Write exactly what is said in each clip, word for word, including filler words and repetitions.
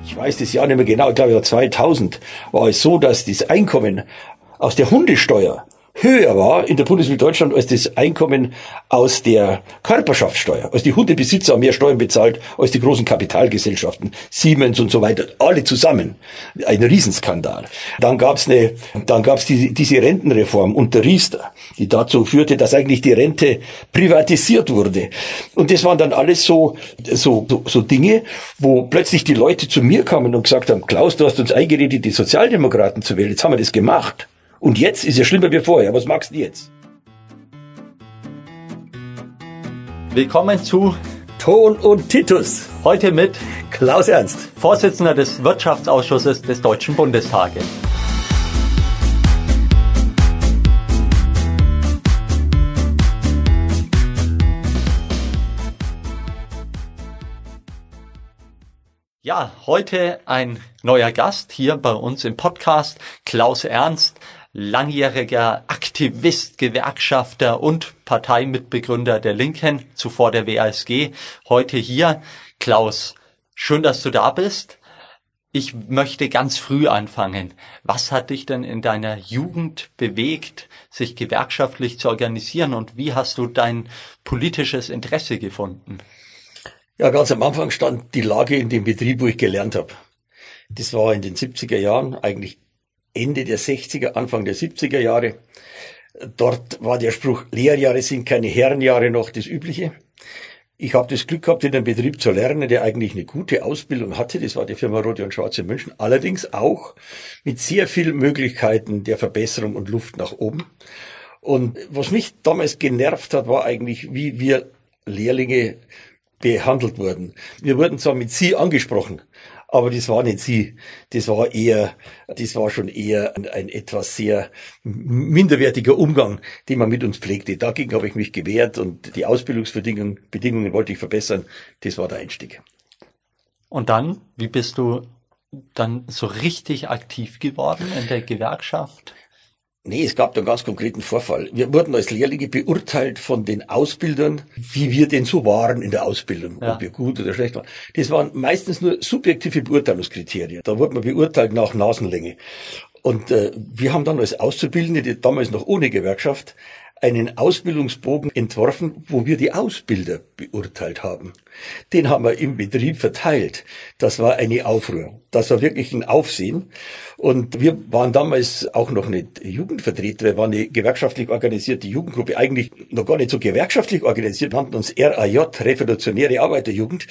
ich weiß das Jahr nicht mehr genau, ich glaube ja zweitausend, war es so, dass das Einkommen aus der Hundesteuer höher war in der Bundesrepublik Deutschland als das Einkommen aus der Körperschaftssteuer. Also die Hundebesitzer haben mehr Steuern bezahlt als die großen Kapitalgesellschaften, Siemens und so weiter, alle zusammen. Ein Riesenskandal. Dann gab's eine, dann gab's die, diese Rentenreform unter Riester, die dazu führte, dass eigentlich die Rente privatisiert wurde. Und das waren dann alles so, so, so, so Dinge, wo plötzlich die Leute zu mir kamen und gesagt haben, Klaus, du hast uns eingeredet, die Sozialdemokraten zu wählen. Jetzt haben wir das gemacht. Und jetzt ist ja schlimmer wie vorher. Was magst du jetzt? Willkommen zu Ton und Titus. Heute mit Klaus Ernst, Vorsitzender des Wirtschaftsausschusses des Deutschen Bundestages. Ja, heute ein neuer Gast hier bei uns im Podcast, Klaus Ernst, langjähriger Aktivist, Gewerkschafter und Parteimitbegründer der Linken, zuvor der W A S G, heute hier. Klaus, schön, dass du da bist. Ich möchte ganz früh anfangen. Was hat dich denn in deiner Jugend bewegt, sich gewerkschaftlich zu organisieren, und wie hast du dein politisches Interesse gefunden? Ja, ganz am Anfang stand die Lage in dem Betrieb, wo ich gelernt habe. Das war in den siebziger Jahren, eigentlich Ende der sechziger, Anfang der siebziger Jahre. Dort war der Spruch, Lehrjahre sind keine Herrenjahre, noch das Übliche. Ich habe das Glück gehabt, in einem Betrieb zu lernen, der eigentlich eine gute Ausbildung hatte. Das war die Firma Rote und Schwarze in München. Allerdings auch mit sehr vielen Möglichkeiten der Verbesserung und Luft nach oben. Und was mich damals genervt hat, war eigentlich, wie wir Lehrlinge behandelt wurden. Wir wurden zwar mit Sie angesprochen, aber das war nicht Sie. Das war eher, das war schon eher ein, ein etwas sehr minderwertiger Umgang, den man mit uns pflegte. Dagegen habe ich mich gewehrt und die Ausbildungsbedingungen Bedingungen wollte ich verbessern. Das war der Einstieg. Und dann, wie bist du dann so richtig aktiv geworden in der Gewerkschaft? Nee, es gab da einen ganz konkreten Vorfall. Wir wurden als Lehrlinge beurteilt von den Ausbildern, wie wir denn so waren in der Ausbildung, ja. Ob wir gut oder schlecht waren. Das waren meistens nur subjektive Beurteilungskriterien. Da wurde man beurteilt nach Nasenlänge. Und äh, wir haben dann als Auszubildende, die damals noch ohne Gewerkschaft, einen Ausbildungsbogen entworfen, wo wir die Ausbilder beurteilt haben. Den haben wir im Betrieb verteilt. Das war eine Aufruhr. Das war wirklich ein Aufsehen. Und wir waren damals auch noch nicht Jugendvertreter. Wir waren eine gewerkschaftlich organisierte Jugendgruppe, eigentlich noch gar nicht so gewerkschaftlich organisiert. Wir nannten uns R A J, Revolutionäre Arbeiterjugend.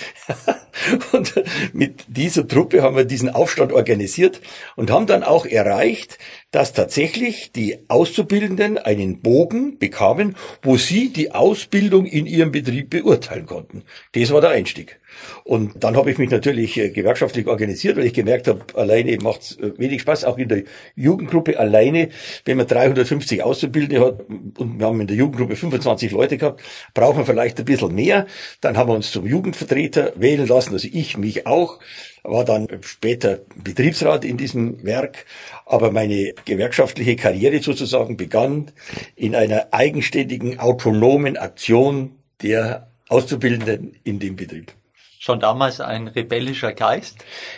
Und mit dieser Truppe haben wir diesen Aufstand organisiert und haben dann auch erreicht, dass tatsächlich die Auszubildenden einen Bogen bekamen, wo sie die Ausbildung in ihrem Betrieb beurteilen konnten. Das war der Einstieg. Und dann habe ich mich natürlich gewerkschaftlich organisiert, weil ich gemerkt habe, alleine macht es wenig Spaß, auch in der Jugendgruppe alleine. Wenn man dreihundertfünfzig Auszubildende hat und wir haben in der Jugendgruppe fünfundzwanzig Leute gehabt, braucht man vielleicht ein bisschen mehr. Dann haben wir uns zum Jugendvertreter wählen lassen, also ich mich auch. War dann später Betriebsrat in diesem Werk, aber meine gewerkschaftliche Karriere sozusagen begann in einer eigenständigen, autonomen Aktion der Auszubildenden in dem Betrieb. Schon damals ein rebellischer Geist?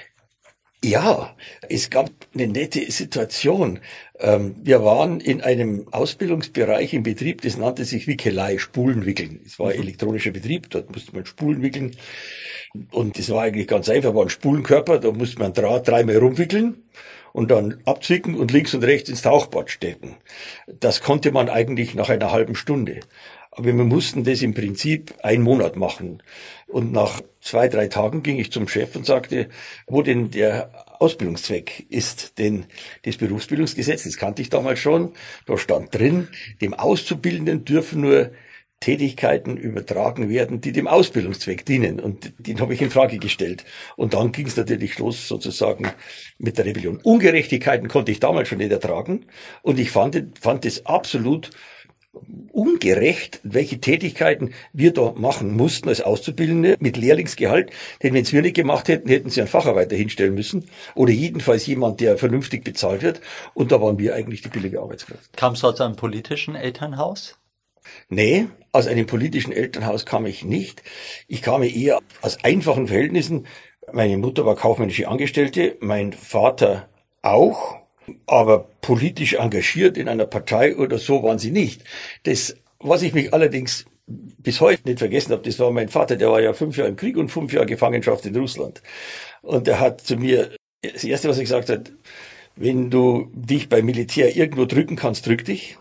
Ja, es gab eine nette Situation. Wir waren in einem Ausbildungsbereich im Betrieb, das nannte sich Wickelei, Spulen wickeln. Es war ein elektronischer Betrieb, dort musste man Spulen wickeln. Und das war eigentlich ganz einfach, war ein Spulenkörper, da musste man Draht dreimal rumwickeln und dann abzwicken und links und rechts ins Tauchbad stecken. Das konnte man eigentlich nach einer halben Stunde. Aber wir mussten das im Prinzip einen Monat machen. Und nach zwei, drei Tagen ging ich zum Chef und sagte, wo denn der Ausbildungszweck ist. Denn das Berufsbildungsgesetz, das kannte ich damals schon, da stand drin, dem Auszubildenden dürfen nur Tätigkeiten übertragen werden, die dem Ausbildungszweck dienen. Und den habe ich in Frage gestellt. Und dann ging es natürlich los sozusagen mit der Rebellion. Ungerechtigkeiten konnte ich damals schon nicht ertragen. Und ich fand, fand es absolut ungerecht, welche Tätigkeiten wir da machen mussten als Auszubildende mit Lehrlingsgehalt. Denn wenn es wir nicht gemacht hätten, hätten sie einen Facharbeiter hinstellen müssen oder jedenfalls jemand, der vernünftig bezahlt wird. Und da waren wir eigentlich die billige Arbeitskraft. Kamst du aus einem politischen Elternhaus? Nee, aus einem politischen Elternhaus kam ich nicht. Ich kam eher aus einfachen Verhältnissen. Meine Mutter war kaufmännische Angestellte, mein Vater auch, aber politisch engagiert in einer Partei oder so waren sie nicht. Das, was ich mich allerdings bis heute nicht vergessen habe, das war mein Vater, der war ja fünf Jahre im Krieg und fünf Jahre Gefangenschaft in Russland. Und er hat zu mir, das Erste, was er gesagt hat, wenn du dich beim Militär irgendwo drücken kannst, drück dich.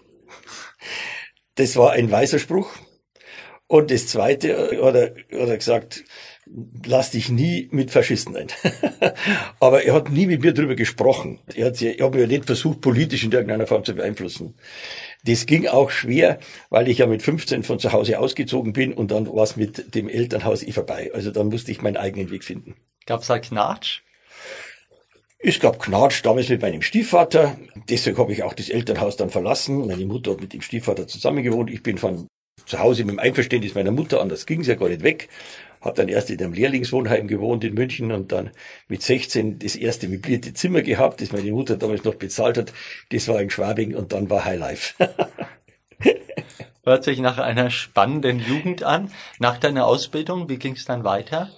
Das war ein weiser Spruch. Und das Zweite hat er, hat er gesagt, lass dich nie mit Faschisten ein. Aber er hat nie mit mir drüber gesprochen. Er hat sich, ich habe mich ja nicht versucht, politisch in irgendeiner Form zu beeinflussen. Das ging auch schwer, weil ich ja mit fünfzehn von zu Hause ausgezogen bin und dann war es mit dem Elternhaus eh vorbei. Also dann musste ich meinen eigenen Weg finden. Gab's da Knatsch? Es gab Knatsch damals mit meinem Stiefvater. Deswegen habe ich auch das Elternhaus dann verlassen. Meine Mutter hat mit dem Stiefvater zusammen gewohnt. Ich bin von zu Hause mit dem Einverständnis meiner Mutter, anders ging es ja gar nicht weg. Habe dann erst in einem Lehrlingswohnheim gewohnt in München und dann mit sechzehn das erste möblierte Zimmer gehabt, das meine Mutter damals noch bezahlt hat. Das war in Schwabing und dann war Highlife. Hört sich nach einer spannenden Jugend an. Nach deiner Ausbildung, wie ging es dann weiter?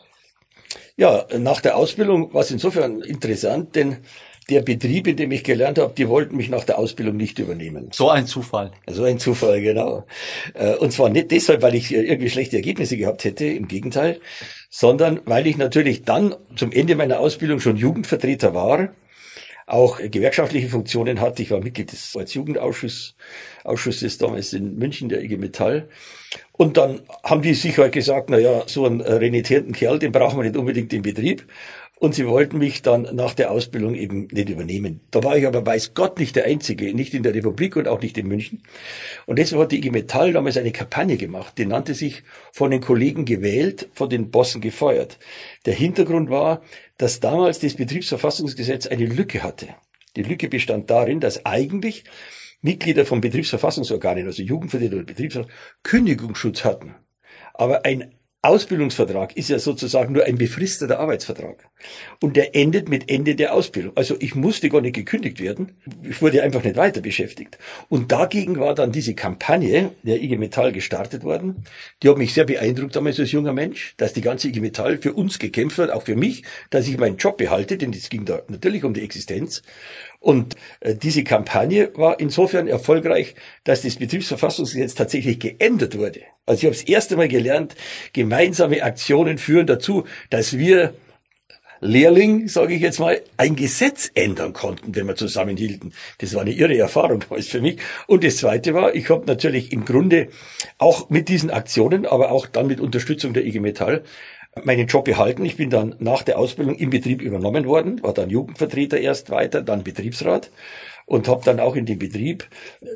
Ja, nach der Ausbildung war es insofern interessant, denn der Betrieb, in dem ich gelernt habe, die wollten mich nach der Ausbildung nicht übernehmen. So ein Zufall. So ein Zufall, genau. Und zwar nicht deshalb, weil ich irgendwie schlechte Ergebnisse gehabt hätte, im Gegenteil, sondern weil ich natürlich dann zum Ende meiner Ausbildung schon Jugendvertreter war, auch gewerkschaftliche Funktionen hatte. Ich war Mitglied des Ortsjugendausschusses Ausschusses damals in München, der I G Metall. Und dann haben die sich halt gesagt, na ja, so einen renitenten Kerl, den brauchen wir nicht unbedingt im Betrieb. Und sie wollten mich dann nach der Ausbildung eben nicht übernehmen. Da war ich aber, weiß Gott, nicht der Einzige, nicht in der Republik und auch nicht in München. Und deshalb hat die I G Metall damals eine Kampagne gemacht, die nannte sich von den Kollegen gewählt, von den Bossen gefeuert. Der Hintergrund war, dass damals das Betriebsverfassungsgesetz eine Lücke hatte. Die Lücke bestand darin, dass eigentlich Mitglieder von Betriebsverfassungsorganen, also Jugendvertreter oder Betriebsrat, Kündigungsschutz hatten. Aber ein Ausbildungsvertrag ist ja sozusagen nur ein befristeter Arbeitsvertrag. Und der endet mit Ende der Ausbildung. Also ich musste gar nicht gekündigt werden. Ich wurde einfach nicht weiter beschäftigt. Und dagegen war dann diese Kampagne der I G Metall gestartet worden. Die hat mich sehr beeindruckt damals als junger Mensch, dass die ganze I G Metall für uns gekämpft hat, auch für mich, dass ich meinen Job behalte, denn es ging da natürlich um die Existenz. Und äh, diese Kampagne war insofern erfolgreich, dass das Betriebsverfassungsgesetz tatsächlich geändert wurde. Also ich habe das erste Mal gelernt, gemeinsame Aktionen führen dazu, dass wir Lehrling, sage ich jetzt mal, ein Gesetz ändern konnten, wenn wir zusammenhielten. Das war eine irre Erfahrung damals für mich. Und das Zweite war, ich habe natürlich im Grunde auch mit diesen Aktionen, aber auch dann mit Unterstützung der I G Metall meinen Job behalten. Ich bin dann nach der Ausbildung im Betrieb übernommen worden, war dann Jugendvertreter erst weiter, dann Betriebsrat und habe dann auch in dem Betrieb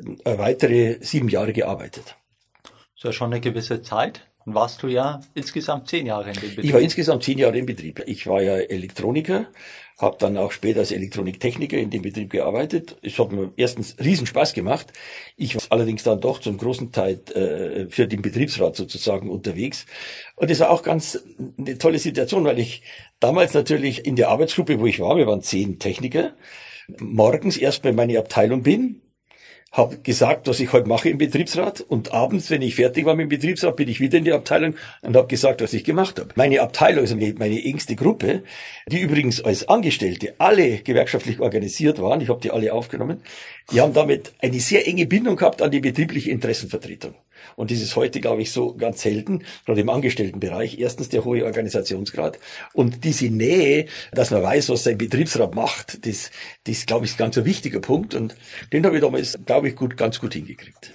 weitere sieben Jahre gearbeitet. Das ist ja schon eine gewisse Zeit. Dann warst du ja insgesamt zehn Jahre in dem Betrieb. Ich war insgesamt zehn Jahre im Betrieb. Ich war ja Elektroniker, habe dann auch später als Elektroniktechniker in dem Betrieb gearbeitet. Es hat mir erstens riesen Spaß gemacht. Ich war allerdings dann doch zum großen Teil äh, für den Betriebsrat sozusagen unterwegs. Und das war auch ganz eine tolle Situation, weil ich damals natürlich in der Arbeitsgruppe, wo ich war, wir waren zehn Techniker, morgens erst bei meiner Abteilung bin, habe gesagt, was ich heute mache im Betriebsrat und abends, wenn ich fertig war mit dem Betriebsrat, bin ich wieder in die Abteilung und habe gesagt, was ich gemacht habe. Meine Abteilung, also meine engste Gruppe, die übrigens als Angestellte alle gewerkschaftlich organisiert waren, ich habe die alle aufgenommen, die haben damit eine sehr enge Bindung gehabt an die betriebliche Interessenvertretung. Und das ist heute, glaube ich, so ganz selten, gerade im Angestelltenbereich. Erstens der hohe Organisationsgrad und diese Nähe, dass man weiß, was sein Betriebsrat macht, das, das glaube ich, ist ganz ein wichtiger Punkt. Und den habe ich damals, glaube ich, gut, ganz gut hingekriegt.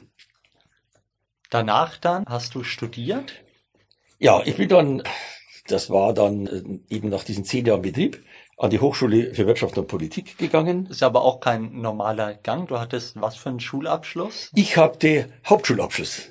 Danach dann hast du studiert? Ja, ich bin dann, das war dann eben nach diesen zehn Jahren Betrieb, an die Hochschule für Wirtschaft und Politik gegangen. Das ist aber auch kein normaler Gang. Du hattest was für einen Schulabschluss? Ich hatte Hauptschulabschluss.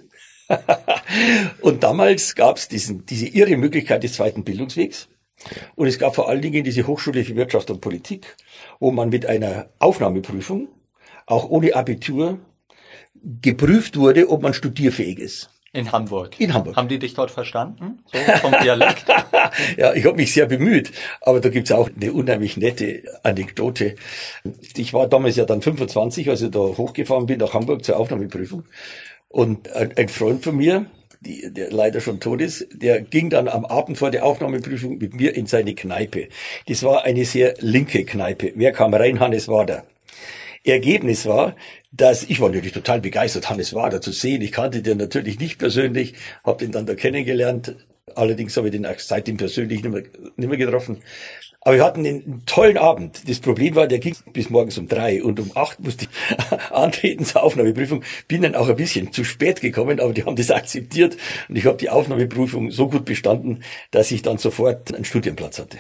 Und damals gab es diesen, diese irre Möglichkeit des zweiten Bildungswegs. Und es gab vor allen Dingen diese Hochschule für Wirtschaft und Politik, wo man mit einer Aufnahmeprüfung, auch ohne Abitur, geprüft wurde, ob man studierfähig ist. In Hamburg? In Hamburg. Haben die dich dort verstanden? So vom Dialekt? Ja, ich habe mich sehr bemüht, aber da gibt's auch eine unheimlich nette Anekdote. Ich war damals ja dann fünfundzwanzig, als ich da hochgefahren bin nach Hamburg zur Aufnahmeprüfung. Und ein Freund von mir, die, der leider schon tot ist, der ging dann am Abend vor der Aufnahmeprüfung mit mir in seine Kneipe. Das war eine sehr linke Kneipe. Wer kam rein? Hannes Wader. Ergebnis war, dass ich war natürlich total begeistert, Hannes Wader zu sehen. Ich kannte den natürlich nicht persönlich, habe den dann da kennengelernt. Allerdings habe ich den auch seitdem persönlich nicht mehr, nicht mehr getroffen. Aber wir hatten einen tollen Abend. Das Problem war, der ging bis morgens um drei und um acht musste ich antreten zur Aufnahmeprüfung. Bin dann auch ein bisschen zu spät gekommen, aber die haben das akzeptiert und ich habe die Aufnahmeprüfung so gut bestanden, dass ich dann sofort einen Studienplatz hatte.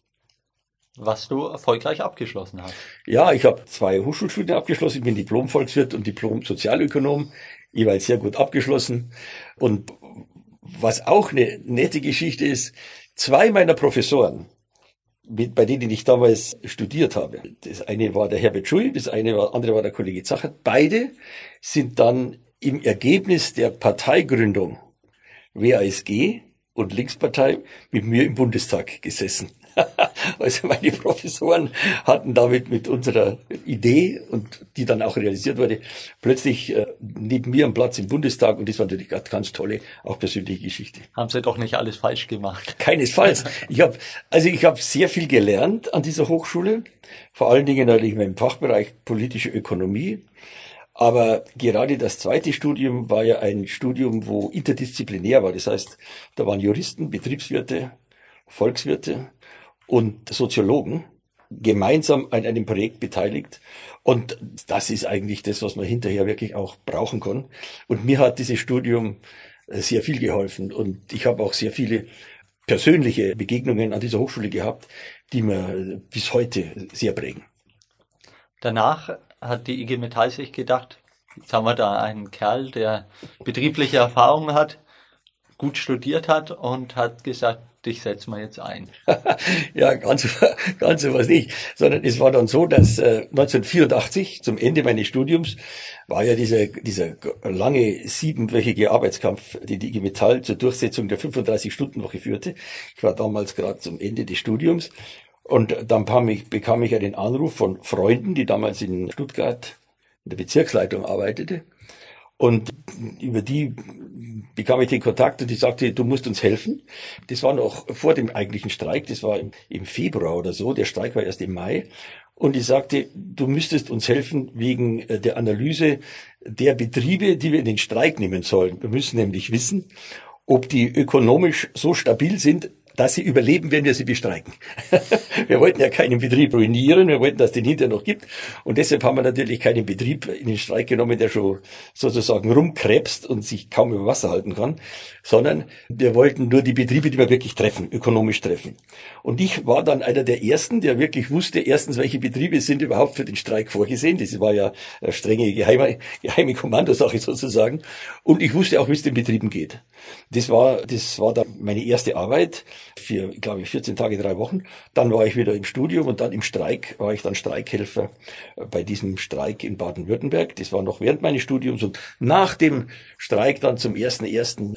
Was du erfolgreich abgeschlossen hast. Ja, ich habe zwei Hochschulstudien abgeschlossen. Ich bin Diplom-Volkswirt und Diplom-Sozialökonom, jeweils sehr gut abgeschlossen. Und was auch eine nette Geschichte ist, zwei meiner Professoren, mit, bei denen ich damals studiert habe, das eine war der Herbert Schui, das eine war, andere war der Kollege Zachert, beide sind dann im Ergebnis der Parteigründung W A S G und Linkspartei mit mir im Bundestag gesessen. Also meine Professoren hatten damit mit unserer Idee, und die dann auch realisiert wurde, plötzlich äh, neben mir am Platz im Bundestag, und das war natürlich eine ganz tolle, auch persönliche Geschichte. Haben Sie doch nicht alles falsch gemacht? Keinesfalls. Ich habe also ich habe sehr viel gelernt an dieser Hochschule, vor allen Dingen natürlich im Fachbereich politische Ökonomie. Aber gerade das zweite Studium war ja ein Studium, wo interdisziplinär war. Das heißt, da waren Juristen, Betriebswirte, Volkswirte und Soziologen gemeinsam an einem Projekt beteiligt. Und das ist eigentlich das, was man hinterher wirklich auch brauchen kann. Und mir hat dieses Studium sehr viel geholfen. Und ich habe auch sehr viele persönliche Begegnungen an dieser Hochschule gehabt, die mir bis heute sehr prägen. Danach hat die I G Metall sich gedacht, jetzt haben wir da einen Kerl, der betriebliche Erfahrung hat, gut studiert hat und hat gesagt, dich setzen wir jetzt ein. Ja, ganz, ganz so was nicht. Sondern es war dann so, dass äh, neunzehnhundertvierundachtzig, zum Ende meines Studiums, war ja dieser, dieser lange siebenwöchige Arbeitskampf, den die I G Metall zur Durchsetzung der fünfunddreißig-Stunden-Woche führte. Ich war damals gerade zum Ende des Studiums. Und dann bekam ich, bekam ich einen Anruf von Freunden, die damals in Stuttgart in der Bezirksleitung arbeitete. Und über die bekam ich den Kontakt und die sagte, du musst uns helfen. Das war noch vor dem eigentlichen Streik, das war im, im Februar oder so, der Streik war erst im Mai. Und die sagte, du müsstest uns helfen wegen der Analyse der Betriebe, die wir in den Streik nehmen sollen. Wir müssen nämlich wissen, ob die ökonomisch so stabil sind, dass sie überleben, wenn wir sie bestreiken. Wir wollten ja keinen Betrieb ruinieren, wir wollten, dass es den hinterher noch gibt. Und deshalb haben wir natürlich keinen Betrieb in den Streik genommen, der schon sozusagen rumkrebst und sich kaum über Wasser halten kann, sondern wir wollten nur die Betriebe, die wir wirklich treffen, ökonomisch treffen. Und ich war dann einer der Ersten, der wirklich wusste, erstens, welche Betriebe sind überhaupt für den Streik vorgesehen. Das war ja eine strenge geheime, geheime Kommandosache sozusagen. Und ich wusste auch, wie es den Betrieben geht. Das war, das war dann meine erste Arbeit. Für, glaube ich, vierzehn Tage, drei Wochen. Dann war ich wieder im Studium und dann im Streik war ich dann Streikhelfer bei diesem Streik in Baden-Württemberg. Das war noch während meines Studiums und nach dem Streik dann zum ersten ersten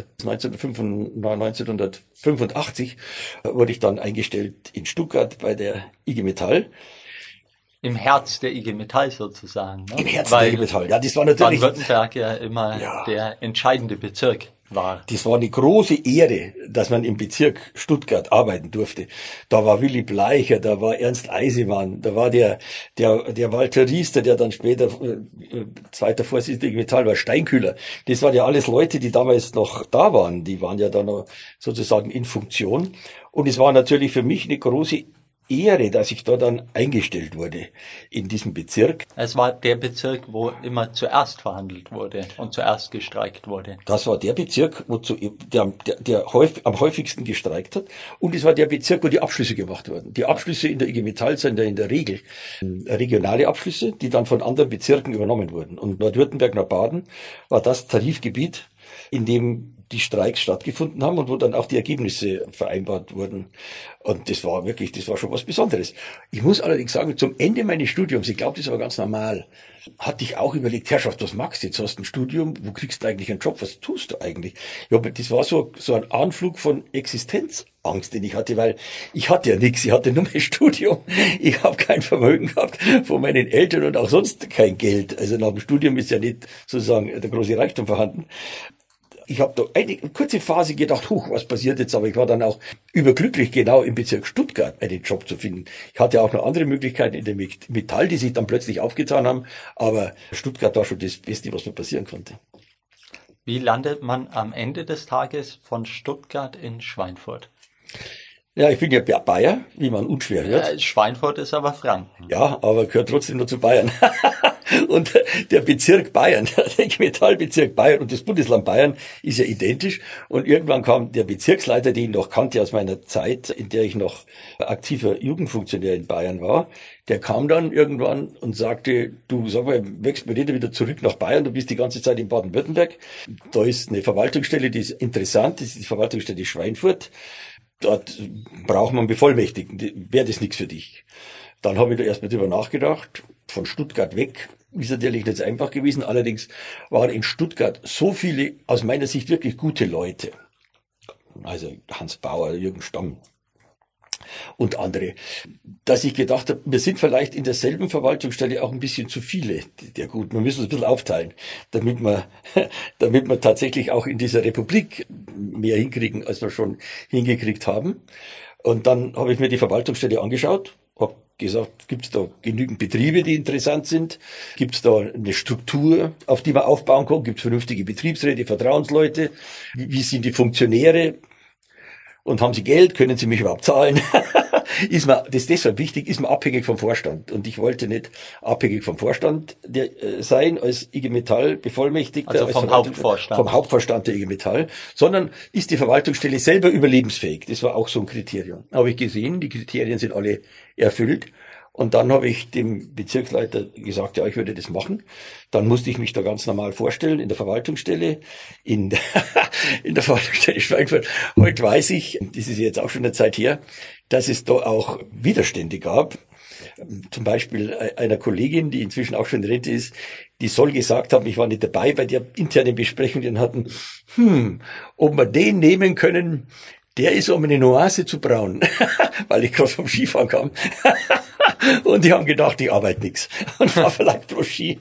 neunzehnhundertfünfundachtzig wurde ich dann eingestellt in Stuttgart bei der I G Metall. Im Herz der I G Metall sozusagen. Ne? Im Herzen Weil der I G Metall, ja, das war natürlich Baden-Württemberg ja immer ja. der entscheidende Bezirk war. Das war eine große Ehre, dass man im Bezirk Stuttgart arbeiten durfte. Da war Willy Bleicher, da war Ernst Eisemann, da war der der der Walter Riester, der dann später äh, zweiter Vorsitzender der Metall war, Steinkühler. Das waren ja alles Leute, die damals noch da waren. Die waren ja dann noch sozusagen in Funktion. Und es war natürlich für mich eine große Ehre, dass ich da dann eingestellt wurde in diesem Bezirk. Es war der Bezirk, wo immer zuerst verhandelt wurde und zuerst gestreikt wurde. Das war der Bezirk, wo zu, der, der, der häufig, am häufigsten gestreikt hat. Und es war der Bezirk, wo die Abschlüsse gemacht wurden. Die Abschlüsse in der I G Metall sind ja in der Regel regionale Abschlüsse, die dann von anderen Bezirken übernommen wurden. Und Nordwürttemberg nach Baden war das Tarifgebiet, in dem die Streiks stattgefunden haben und wo dann auch die Ergebnisse vereinbart wurden. Und das war wirklich, das war schon was Besonderes. Ich muss allerdings sagen, zum Ende meines Studiums, ich glaube, das war ganz normal, hatte ich auch überlegt, Herrschaft, was magst du jetzt? Hast du ein Studium, wo kriegst du eigentlich einen Job? Was tust du eigentlich? Ja, aber das war so, so ein Anflug von Existenzangst, den ich hatte, weil ich hatte ja nichts, ich hatte nur mein Studium. Ich habe kein Vermögen gehabt von meinen Eltern und auch sonst kein Geld. Also nach dem Studium ist ja nicht sozusagen der große Reichtum vorhanden. Ich habe da eine kurze Phase gedacht, huch, was passiert jetzt? Aber ich war dann auch überglücklich, genau im Bezirk Stuttgart einen Job zu finden. Ich hatte auch noch andere Möglichkeiten in der Metall, die sich dann plötzlich aufgetan haben. Aber Stuttgart war schon das Beste, was mir passieren konnte. Wie landet man am Ende des Tages von Stuttgart in Schweinfurt? Ja, ich bin ja Bayer, wie man unschwer hört. Ja, Schweinfurt ist aber Franken. Ja, aber gehört trotzdem nur zu Bayern. Und der Bezirk Bayern, der I G Metall-Bezirk Bayern und das Bundesland Bayern ist ja identisch. Und irgendwann kam der Bezirksleiter, den ich noch kannte aus meiner Zeit, in der ich noch aktiver Jugendfunktionär in Bayern war, der kam dann irgendwann und sagte, du, sag mal, wächst mir nicht wieder zurück nach Bayern, du bist die ganze Zeit in Baden-Württemberg. Da ist eine Verwaltungsstelle, die ist interessant, das ist die Verwaltungsstelle Schweinfurt. Dort braucht man Bevollmächtigten, wäre das nichts für dich. Dann habe ich da erstmal drüber nachgedacht, von Stuttgart weg ist natürlich nicht einfach gewesen, allerdings waren in Stuttgart so viele, aus meiner Sicht wirklich gute Leute, also Hans Bauer, Jürgen Stamm und andere, dass ich gedacht habe, wir sind vielleicht in derselben Verwaltungsstelle auch ein bisschen zu viele der Guten. Wir müssen uns ein bisschen aufteilen, damit wir, damit wir tatsächlich auch in dieser Republik mehr hinkriegen, als wir schon hingekriegt haben. Und dann habe ich mir die Verwaltungsstelle angeschaut, habe gesagt, gibt es da genügend Betriebe, die interessant sind? Gibt es da eine Struktur, auf die man aufbauen kann? Gibt es vernünftige Betriebsräte, Vertrauensleute? Wie, wie sind die Funktionäre? Und haben sie Geld? Können sie mich überhaupt zahlen? Ist mir, das ist deshalb wichtig, ist man abhängig vom Vorstand. Und ich wollte nicht abhängig vom Vorstand der, äh, sein, als I G Metall Bevollmächtigter. Also vom Hauptvorstand. Vom Hauptvorstand der I G Metall. Sondern ist die Verwaltungsstelle selber überlebensfähig. Das war auch so ein Kriterium. Habe ich gesehen, die Kriterien sind alle erfüllt. Und dann habe ich dem Bezirksleiter gesagt, ja, ich würde das machen. Dann musste ich mich da ganz normal vorstellen in der Verwaltungsstelle, in der, in der Verwaltungsstelle Schweinfurt. Heute weiß ich, das ist jetzt auch schon eine Zeit her, dass es da auch Widerstände gab. Zum Beispiel einer Kollegin, die inzwischen auch schon in Rente ist, die soll gesagt haben, ich war nicht dabei bei der internen Besprechung, die hatten, hm, ob wir den nehmen können, der ist um eine Nuance zu braun, weil ich gerade vom Skifahren kam. Und die haben gedacht, ich arbeite nichts und war vielleicht pro Ski.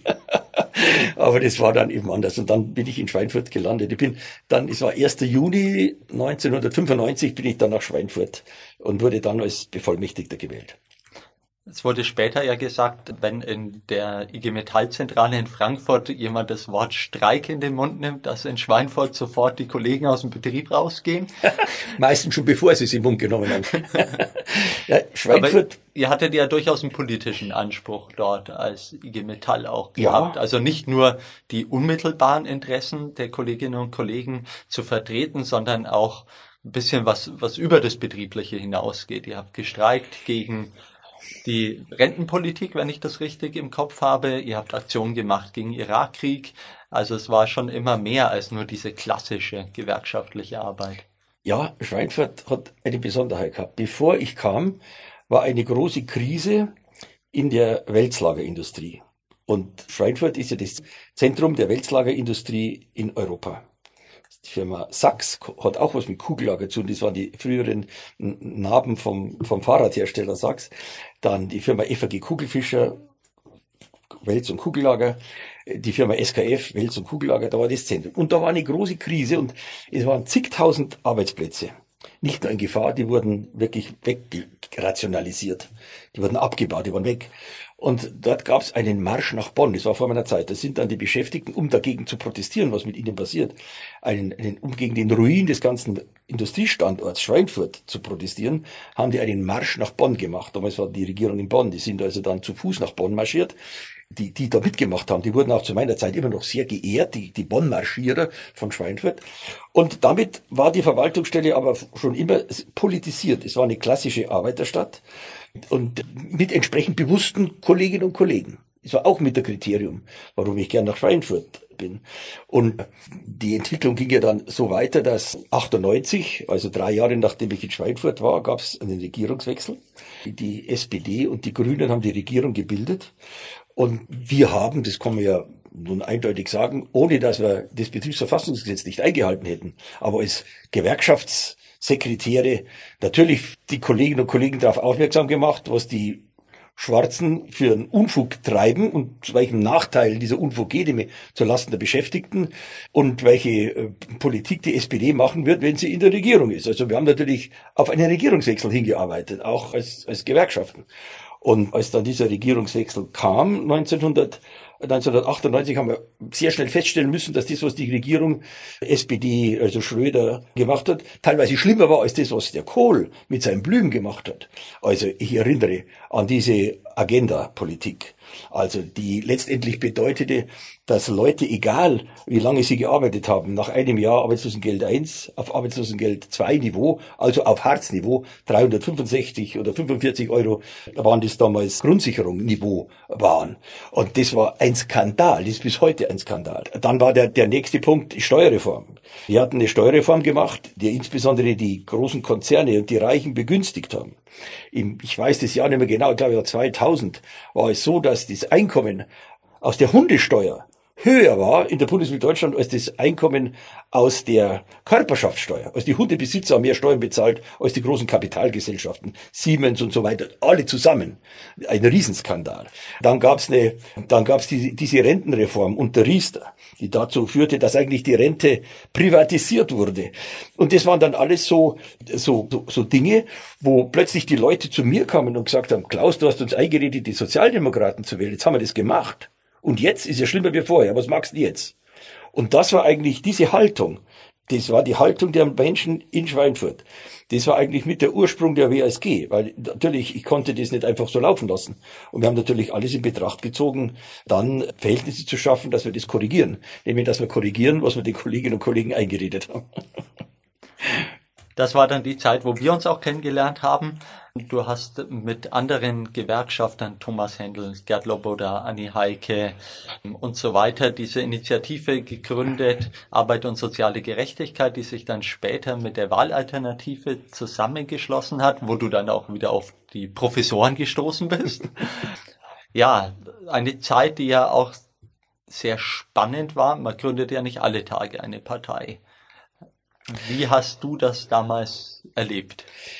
Aber das war dann eben anders. Und dann bin ich in Schweinfurt gelandet. Ich bin dann, es war erster Juni neunzehnhundertfünfundneunzig, bin ich dann nach Schweinfurt und wurde dann als Bevollmächtigter gewählt. Es wurde später ja gesagt, wenn in der I G Metall-Zentrale in Frankfurt jemand das Wort Streik in den Mund nimmt, dass in Schweinfurt sofort die Kollegen aus dem Betrieb rausgehen. Meistens schon bevor sie es im Mund genommen haben. Ja, Schweinfurt. Aber ihr hattet ja durchaus einen politischen Anspruch dort als I G Metall auch gehabt. Ja. Also nicht nur die unmittelbaren Interessen der Kolleginnen und Kollegen zu vertreten, sondern auch ein bisschen was, was über das Betriebliche hinausgeht. Ihr habt gestreikt gegen die Rentenpolitik, wenn ich das richtig im Kopf habe. Ihr habt Aktionen gemacht gegen Irakkrieg. Also es war schon immer mehr als nur diese klassische gewerkschaftliche Arbeit. Ja, Schweinfurt hat eine Besonderheit gehabt. Bevor ich kam, war eine große Krise in der Wälzlagerindustrie. Und Schweinfurt ist ja das Zentrum der Wälzlagerindustrie in Europa. Die Firma Sachs hat auch was mit Kugellager zu tun. Das waren die früheren Narben vom, vom Fahrradhersteller Sachs. Dann die Firma F A G Kugelfischer, Wälz- und Kugellager. Die Firma S K F, Wälz- und Kugellager, da war das Zentrum. Und da war eine große Krise und es waren zigtausend Arbeitsplätze. Nicht nur in Gefahr, die wurden wirklich wegrationalisiert. Die wurden abgebaut, die waren weg. Und dort gab es einen Marsch nach Bonn, das war vor meiner Zeit. Das sind dann die Beschäftigten, um dagegen zu protestieren, was mit ihnen passiert, einen, einen, um gegen den Ruin des ganzen Industriestandorts Schweinfurt zu protestieren, haben die einen Marsch nach Bonn gemacht. Damals war die Regierung in Bonn, die sind also dann zu Fuß nach Bonn marschiert. Die, die da mitgemacht haben, die wurden auch zu meiner Zeit immer noch sehr geehrt, die, die Bonn-Marschierer von Schweinfurt. Und damit war die Verwaltungsstelle aber schon immer politisiert. Es war eine klassische Arbeiterstadt und mit entsprechend bewussten Kolleginnen und Kollegen. Das war auch mit der Kriterium, warum ich gern nach Schweinfurt bin. Und die Entwicklung ging ja dann so weiter, dass achtundneunzig, also drei Jahre nachdem ich in Schweinfurt war, gab es einen Regierungswechsel. Die S P D und die Grünen haben die Regierung gebildet. Und wir haben, das kann man ja nun eindeutig sagen, ohne dass wir das Betriebsverfassungsgesetz nicht eingehalten hätten, aber als Gewerkschaftssekretäre natürlich die Kolleginnen und Kollegen darauf aufmerksam gemacht, was die Schwarzen für einen Unfug treiben und zu welchem Nachteil dieser Unfug geht, nämlich zulasten der Beschäftigten, und welche äh, Politik die S P D machen wird, wenn sie in der Regierung ist. Also wir haben natürlich auf einen Regierungswechsel hingearbeitet, auch als, als Gewerkschaften. Und als dann dieser Regierungswechsel kam, neunzehnhundert neunzehnhundertachtundneunzig, haben wir sehr schnell feststellen müssen, dass das, was die Regierung S P D, also Schröder, gemacht hat, teilweise schlimmer war als das, was der Kohl mit seinen Blühen gemacht hat. Also ich erinnere an diese Agenda-Politik, also die letztendlich bedeutete, dass Leute, egal wie lange sie gearbeitet haben, nach einem Jahr Arbeitslosengeld eins auf Arbeitslosengeld zwei Niveau, also auf Hartz-Niveau, dreihundertfünfundsechzig oder fünfundvierzig Euro waren das damals Grundsicherung-Niveau waren. Und das war ein Skandal, das ist bis heute ein Skandal. Dann war der, der nächste Punkt die Steuerreform. Wir hatten eine Steuerreform gemacht, die insbesondere die großen Konzerne und die Reichen begünstigt haben. Im, ich weiß das Jahr nicht mehr genau, ich glaube zweitausend war es so, dass das Einkommen aus der Hundesteuer höher war in der Bundesrepublik Deutschland als das Einkommen aus der Körperschaftssteuer. Also die Hundebesitzer haben mehr Steuern bezahlt als die großen Kapitalgesellschaften, Siemens und so weiter, alle zusammen. Ein Riesenskandal. Dann gab's eine, dann gab's diese, diese Rentenreform unter Riester, die dazu führte, dass eigentlich die Rente privatisiert wurde. Und das waren dann alles so, so, so, so Dinge, wo plötzlich die Leute zu mir kamen und gesagt haben, Klaus, du hast uns eingeredet, die Sozialdemokraten zu wählen. Jetzt haben wir das gemacht. Und jetzt ist ja schlimmer wie vorher. Was magst du jetzt? Und das war eigentlich diese Haltung. Das war die Haltung der Menschen in Schweinfurt. Das war eigentlich mit der Ursprung der W A S G. Weil natürlich, ich konnte das nicht einfach so laufen lassen. Und wir haben natürlich alles in Betracht gezogen, dann Verhältnisse zu schaffen, dass wir das korrigieren. Nämlich, dass wir korrigieren, was wir den Kolleginnen und Kollegen eingeredet haben. Das war dann die Zeit, wo wir uns auch kennengelernt haben. Du hast mit anderen Gewerkschaftern, Thomas Händel, Gerd Loboda, Anni Heike und so weiter, diese Initiative gegründet, Arbeit und soziale Gerechtigkeit, die sich dann später mit der Wahlalternative zusammengeschlossen hat, wo du dann auch wieder auf die Professoren gestoßen bist. Ja, eine Zeit, die ja auch sehr spannend war. Man gründet ja nicht alle Tage eine Partei. Wie hast du das damals erlebt?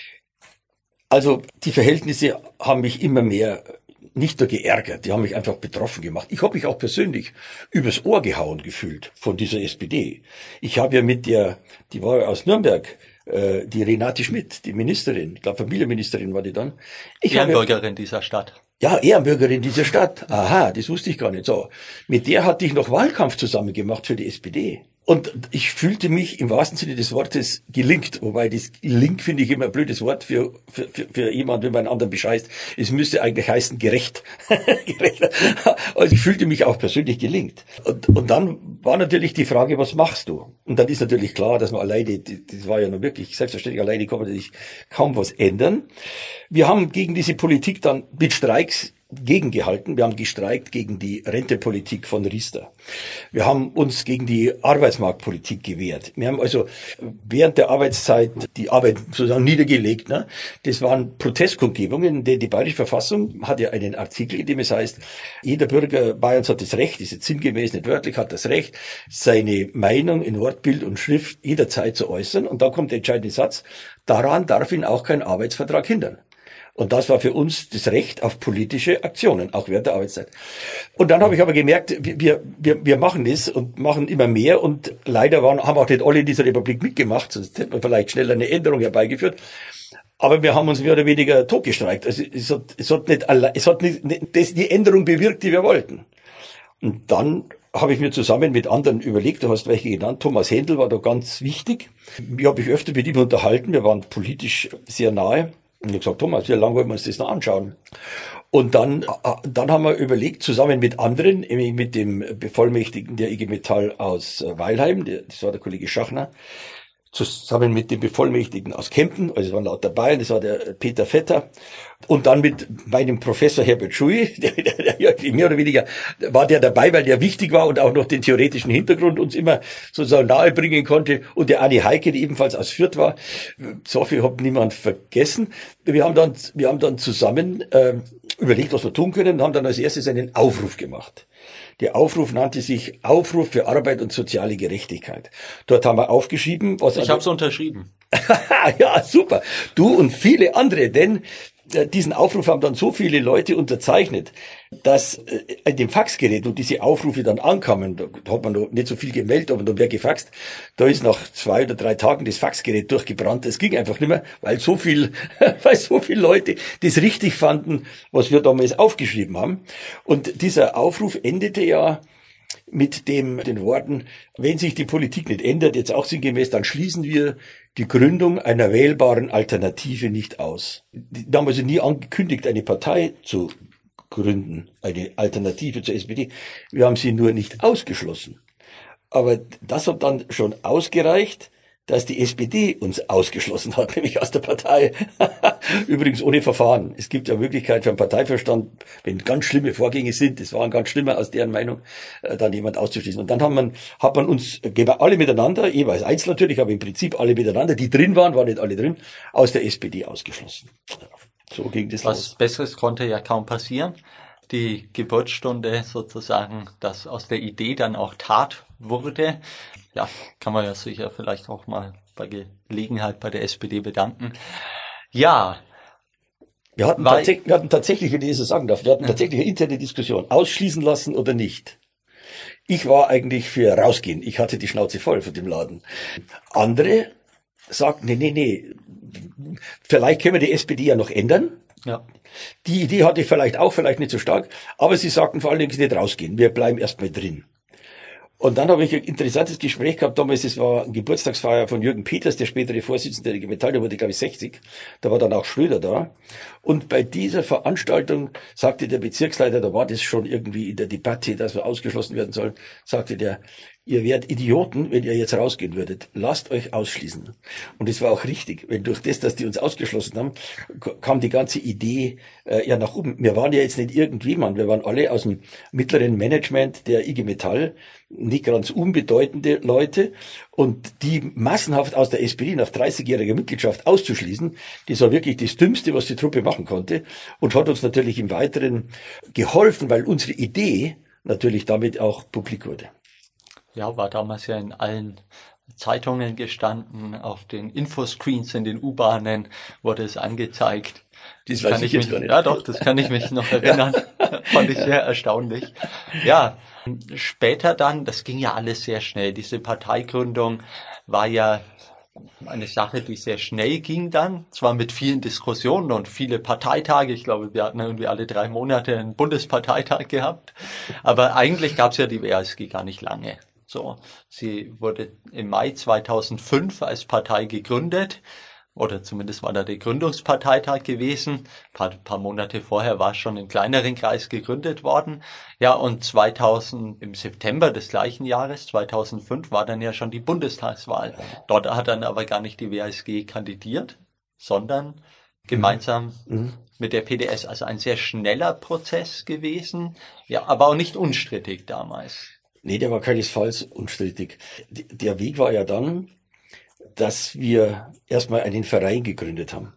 Also die Verhältnisse haben mich immer mehr nicht nur geärgert, die haben mich einfach betroffen gemacht. Ich habe mich auch persönlich übers Ohr gehauen gefühlt von dieser S P D. Ich habe ja mit der, die war ja aus Nürnberg, äh, die Renate Schmidt, die Ministerin, ich glaube Familienministerin war die dann. Ich Ehrenbürgerin dieser Stadt. Ja, Ehrenbürgerin dieser Stadt. Aha, das wusste ich gar nicht. So, mit der hatte ich noch Wahlkampf zusammen gemacht für die S P D. Und ich fühlte mich im wahrsten Sinne des Wortes gelingt, wobei das Link finde ich immer ein blödes Wort für, für, für, für jemanden, wenn man einen anderen bescheißt. Es müsste eigentlich heißen gerecht. gerecht. Also ich fühlte mich auch persönlich gelingt. Und, und dann war natürlich die Frage, was machst du? Und dann ist natürlich klar, dass man alleine, das war ja nur wirklich selbstverständlich, alleine kann man natürlich kaum was ändern. Wir haben gegen diese Politik dann mit Streiks gegengehalten. Wir haben gestreikt gegen die Rentenpolitik von Riester. Wir haben uns gegen die Arbeitsmarktpolitik gewehrt. Wir haben also während der Arbeitszeit die Arbeit sozusagen niedergelegt. Ne? Das waren Protestkundgebungen, denn die Bayerische Verfassung hat ja einen Artikel, in dem es heißt, jeder Bürger Bayerns hat das Recht, ist jetzt sinngemäß, nicht wörtlich, hat das Recht, seine Meinung in Wort, Bild und Schrift jederzeit zu äußern. Und da kommt der entscheidende Satz, daran darf ihn auch kein Arbeitsvertrag hindern. Und das war für uns das Recht auf politische Aktionen, auch während der Arbeitszeit. Und dann habe ich aber gemerkt, wir, wir, wir machen das und machen immer mehr. Und leider waren, haben auch nicht alle in dieser Republik mitgemacht, sonst hätte man vielleicht schnell eine Änderung herbeigeführt. Aber wir haben uns mehr oder weniger totgestreikt. Also es hat, es hat nicht, es hat nicht, das, die Änderung bewirkt, die wir wollten. Und dann habe ich mir zusammen mit anderen überlegt, du hast welche genannt, Thomas Händel war da ganz wichtig. Ich habe mich öfter mit ihm unterhalten, wir waren politisch sehr nahe. Und ich habe gesagt, Thomas, wie lange wollen wir uns das noch anschauen? Und dann, dann haben wir überlegt, zusammen mit anderen, nämlich mit dem Bevollmächtigten der I G Metall aus Weilheim, das war der Kollege Schachner, zusammen mit dem Bevollmächtigten aus Kempten, also es waren lauter Bayern, das war der Peter Vetter, und dann mit meinem Professor Herbert Schui, der, der, der, mehr oder weniger war der dabei, weil der wichtig war und auch noch den theoretischen Hintergrund uns immer sozusagen nahebringen konnte, und der Anni Heike, die ebenfalls aus Fürth war. So viel hat niemand vergessen. Wir haben dann, wir haben dann zusammen äh, überlegt, was wir tun können, und haben dann als erstes einen Aufruf gemacht. Der Aufruf nannte sich Aufruf für Arbeit und soziale Gerechtigkeit. Dort haben wir aufgeschrieben, was... Ich habe es unterschrieben. Ja, super. Du und viele andere, denn diesen Aufruf haben dann so viele Leute unterzeichnet, dass in dem Faxgerät, wo diese Aufrufe dann ankamen, da hat man noch nicht so viel gemeldet, aber dann wäre gefaxt, da ist nach zwei oder drei Tagen das Faxgerät durchgebrannt. Es ging einfach nicht mehr, weil so viel, weil so viele Leute das richtig fanden, was wir damals aufgeschrieben haben. Und dieser Aufruf endete ja mit dem, den Worten, wenn sich die Politik nicht ändert, jetzt auch sinngemäß, dann schließen wir die Gründung einer wählbaren Alternative nicht aus. Die haben also nie angekündigt, eine Partei zu gründen, eine Alternative zur S P D. Wir haben sie nur nicht ausgeschlossen. Aber das hat dann schon ausgereicht, dass die S P D uns ausgeschlossen hat, nämlich aus der Partei. Übrigens ohne Verfahren. Es gibt ja Möglichkeit für einen Parteiverstand, wenn ganz schlimme Vorgänge sind, das waren ganz schlimme aus deren Meinung, dann jemand auszuschließen. Und dann hat man, hat man uns alle miteinander, jeweils einzeln natürlich, aber im Prinzip alle miteinander, die drin waren, waren nicht alle drin, aus der S P D ausgeschlossen. So ging das Was los. Besseres konnte ja kaum passieren. Die Geburtsstunde sozusagen, dass aus der Idee dann auch Tat wurde. Ja, kann man ja sicher vielleicht auch mal bei Gelegenheit bei der S P D bedanken. Ja. Wir hatten, weil, tatsächlich, wir hatten tatsächlich, wenn ich das so sagen darf, wir hatten tatsächlich eine interne Diskussion. Ausschließen lassen oder nicht. Ich war eigentlich für rausgehen. Ich hatte die Schnauze voll von dem Laden. Andere sagten, nee, nee, nee, vielleicht können wir die S P D ja noch ändern. Ja. Die Idee hatte ich vielleicht auch, vielleicht nicht so stark, aber sie sagten vor allen Dingen nicht rausgehen. Wir bleiben erstmal drin. Und dann habe ich ein interessantes Gespräch gehabt, damals, es war eine Geburtstagsfeier von Jürgen Peters, der spätere Vorsitzende der I G Metall, der wurde, glaube ich, sechzig. Da war dann auch Schröder da. Und bei dieser Veranstaltung sagte der Bezirksleiter, da war das schon irgendwie in der Debatte, dass wir ausgeschlossen werden sollen, sagte der, ihr wärt Idioten, wenn ihr jetzt rausgehen würdet. Lasst euch ausschließen. Und es war auch richtig, weil durch das, dass die uns ausgeschlossen haben, kam die ganze Idee äh, ja nach oben. Wir waren ja jetzt nicht irgendjemand, wir waren alle aus dem mittleren Management der I G Metall, nicht ganz unbedeutende Leute, und die massenhaft aus der S P D nach dreißigjähriger Mitgliedschaft auszuschließen, das war wirklich das Dümmste, was die Truppe machen konnte, und hat uns natürlich im Weiteren geholfen, weil unsere Idee natürlich damit auch publik wurde. Ja, war damals ja in allen Zeitungen gestanden, auf den Infoscreens in den U-Bahnen wurde es angezeigt. Das kann weiß ich ich jetzt mich, gar nicht. Ja doch, das kann ich mich noch erinnern. Ja. Fand ich sehr erstaunlich. Ja, später dann, das ging ja alles sehr schnell. Diese Parteigründung war ja eine Sache, die sehr schnell ging dann, zwar mit vielen Diskussionen und viele Parteitage. Ich glaube, wir hatten irgendwie alle drei Monate einen Bundesparteitag gehabt. Aber eigentlich gab es ja die W A S G gar nicht lange. So, sie wurde im Mai zweitausendfünf als Partei gegründet, oder zumindest war da der Gründungsparteitag gewesen. Ein paar, paar Monate vorher war es schon im kleineren Kreis gegründet worden. Ja, und zweitausend, im September des gleichen Jahres, zweitausendfünf, war dann ja schon die Bundestagswahl. Dort hat dann aber gar nicht die W A S G kandidiert, sondern gemeinsam mhm. mit der P D S. Also ein sehr schneller Prozess gewesen, ja, aber auch nicht unstrittig damals. Nee, der war keinesfalls unstrittig. Der Weg war ja dann, dass wir erstmal einen Verein gegründet haben.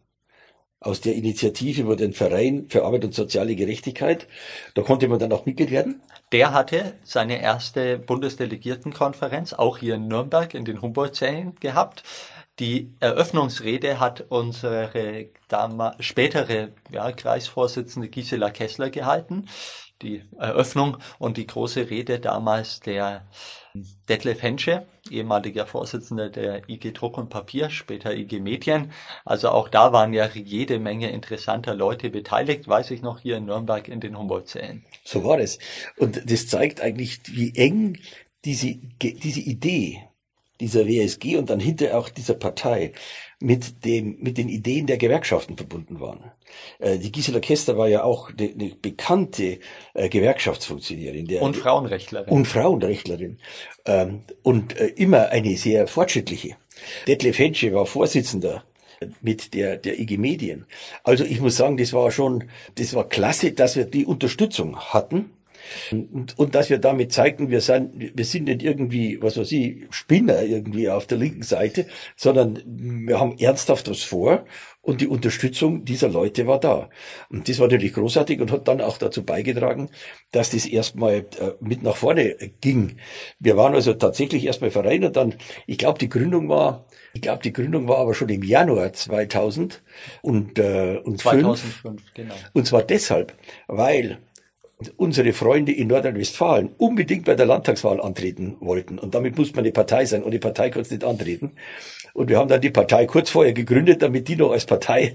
Aus der Initiative wurde ein Verein für Arbeit und soziale Gerechtigkeit. Da konnte man dann auch Mitglied werden. Der hatte seine erste Bundesdelegiertenkonferenz auch hier in Nürnberg in den Humboldt-Sälen gehabt. Die Eröffnungsrede hat unsere damals, spätere ja, Kreisvorsitzende Gisela Kessler gehalten. Die Eröffnung und die große Rede damals der Detlef Hensche, ehemaliger Vorsitzender der I G Druck und Papier, später I G Medien. Also auch da waren ja jede Menge interessanter Leute beteiligt, weiß ich noch, hier in Nürnberg in den Humboldt-Sälen. So war es. Und das zeigt eigentlich, wie eng diese, diese Idee dieser W A S G und dann hinterher auch dieser Partei mit dem, mit den Ideen der Gewerkschaften verbunden waren. Äh, die Gisela Kessler war ja auch eine, eine bekannte äh, Gewerkschaftsfunktionärin. Der, und Frauenrechtlerin. Und Frauenrechtlerin. Ähm, und äh, immer eine sehr fortschrittliche. Detlef Hensche war Vorsitzender mit der, der I G Medien. Also ich muss sagen, das war schon, das war klasse, dass wir die Unterstützung hatten. Und, und dass wir damit zeigten, wir sind, wir sind nicht irgendwie, was weiß ich, Spinner irgendwie auf der linken Seite, sondern wir haben ernsthaft was vor und die Unterstützung dieser Leute war da. Und das war natürlich großartig und hat dann auch dazu beigetragen, dass das erstmal äh, mit nach vorne ging. Wir waren also tatsächlich erstmal Verein und dann, ich glaube, die Gründung war, ich glaube, die Gründung war aber schon im Januar zweitausend und, äh, und zweitausendfünf, genau. Und zwar deshalb, weil unsere Freunde in Nordrhein-Westfalen unbedingt bei der Landtagswahl antreten wollten. Und damit muss man eine Partei sein. Ohne Partei kann es nicht antreten. Und wir haben dann die Partei kurz vorher gegründet, damit die noch als Partei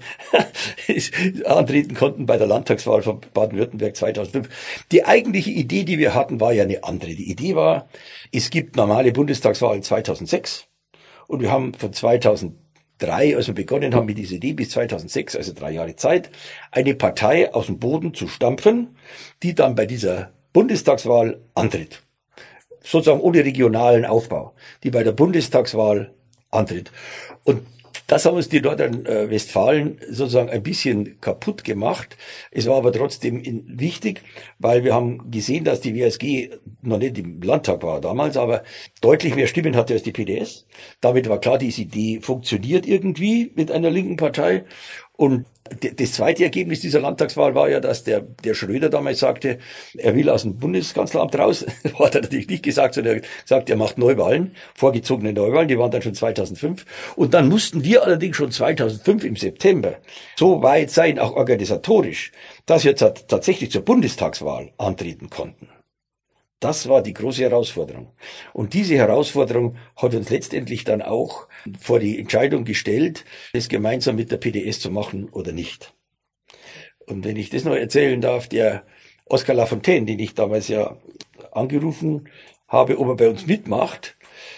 antreten konnten bei der Landtagswahl von Baden-Württemberg zweitausendfünf. Die eigentliche Idee, die wir hatten, war ja eine andere. Die Idee war, es gibt normale Bundestagswahlen zweitausendsechs und wir haben von zweitausenddrei, als wir begonnen haben mit dieser Idee, bis zweitausendsechs, also drei Jahre Zeit, eine Partei aus dem Boden zu stampfen, die dann bei dieser Bundestagswahl antritt. Sozusagen ohne regionalen Aufbau, die bei der Bundestagswahl antritt. Und das haben uns die Nordrhein-Westfalen sozusagen ein bisschen kaputt gemacht. Es war aber trotzdem wichtig, weil wir haben gesehen, dass die W S G noch nicht im Landtag war damals, aber deutlich mehr Stimmen hatte als die P D S. Damit war klar, diese Idee funktioniert irgendwie mit einer linken Partei. Und das zweite Ergebnis dieser Landtagswahl war ja, dass der, der Schröder damals sagte, er will aus dem Bundeskanzleramt raus. Das hat er natürlich nicht gesagt, sondern er hat gesagt, er macht Neuwahlen, vorgezogene Neuwahlen, die waren dann schon zweitausendfünf. Und dann mussten wir allerdings schon zweitausendfünf im September so weit sein, auch organisatorisch, dass wir tatsächlich zur Bundestagswahl antreten konnten. Das war die große Herausforderung. Und diese Herausforderung hat uns letztendlich dann auch vor die Entscheidung gestellt, das gemeinsam mit der P D S zu machen oder nicht. Und wenn ich das noch erzählen darf, der Oskar Lafontaine, den ich damals ja angerufen habe, ob er bei uns mitmacht,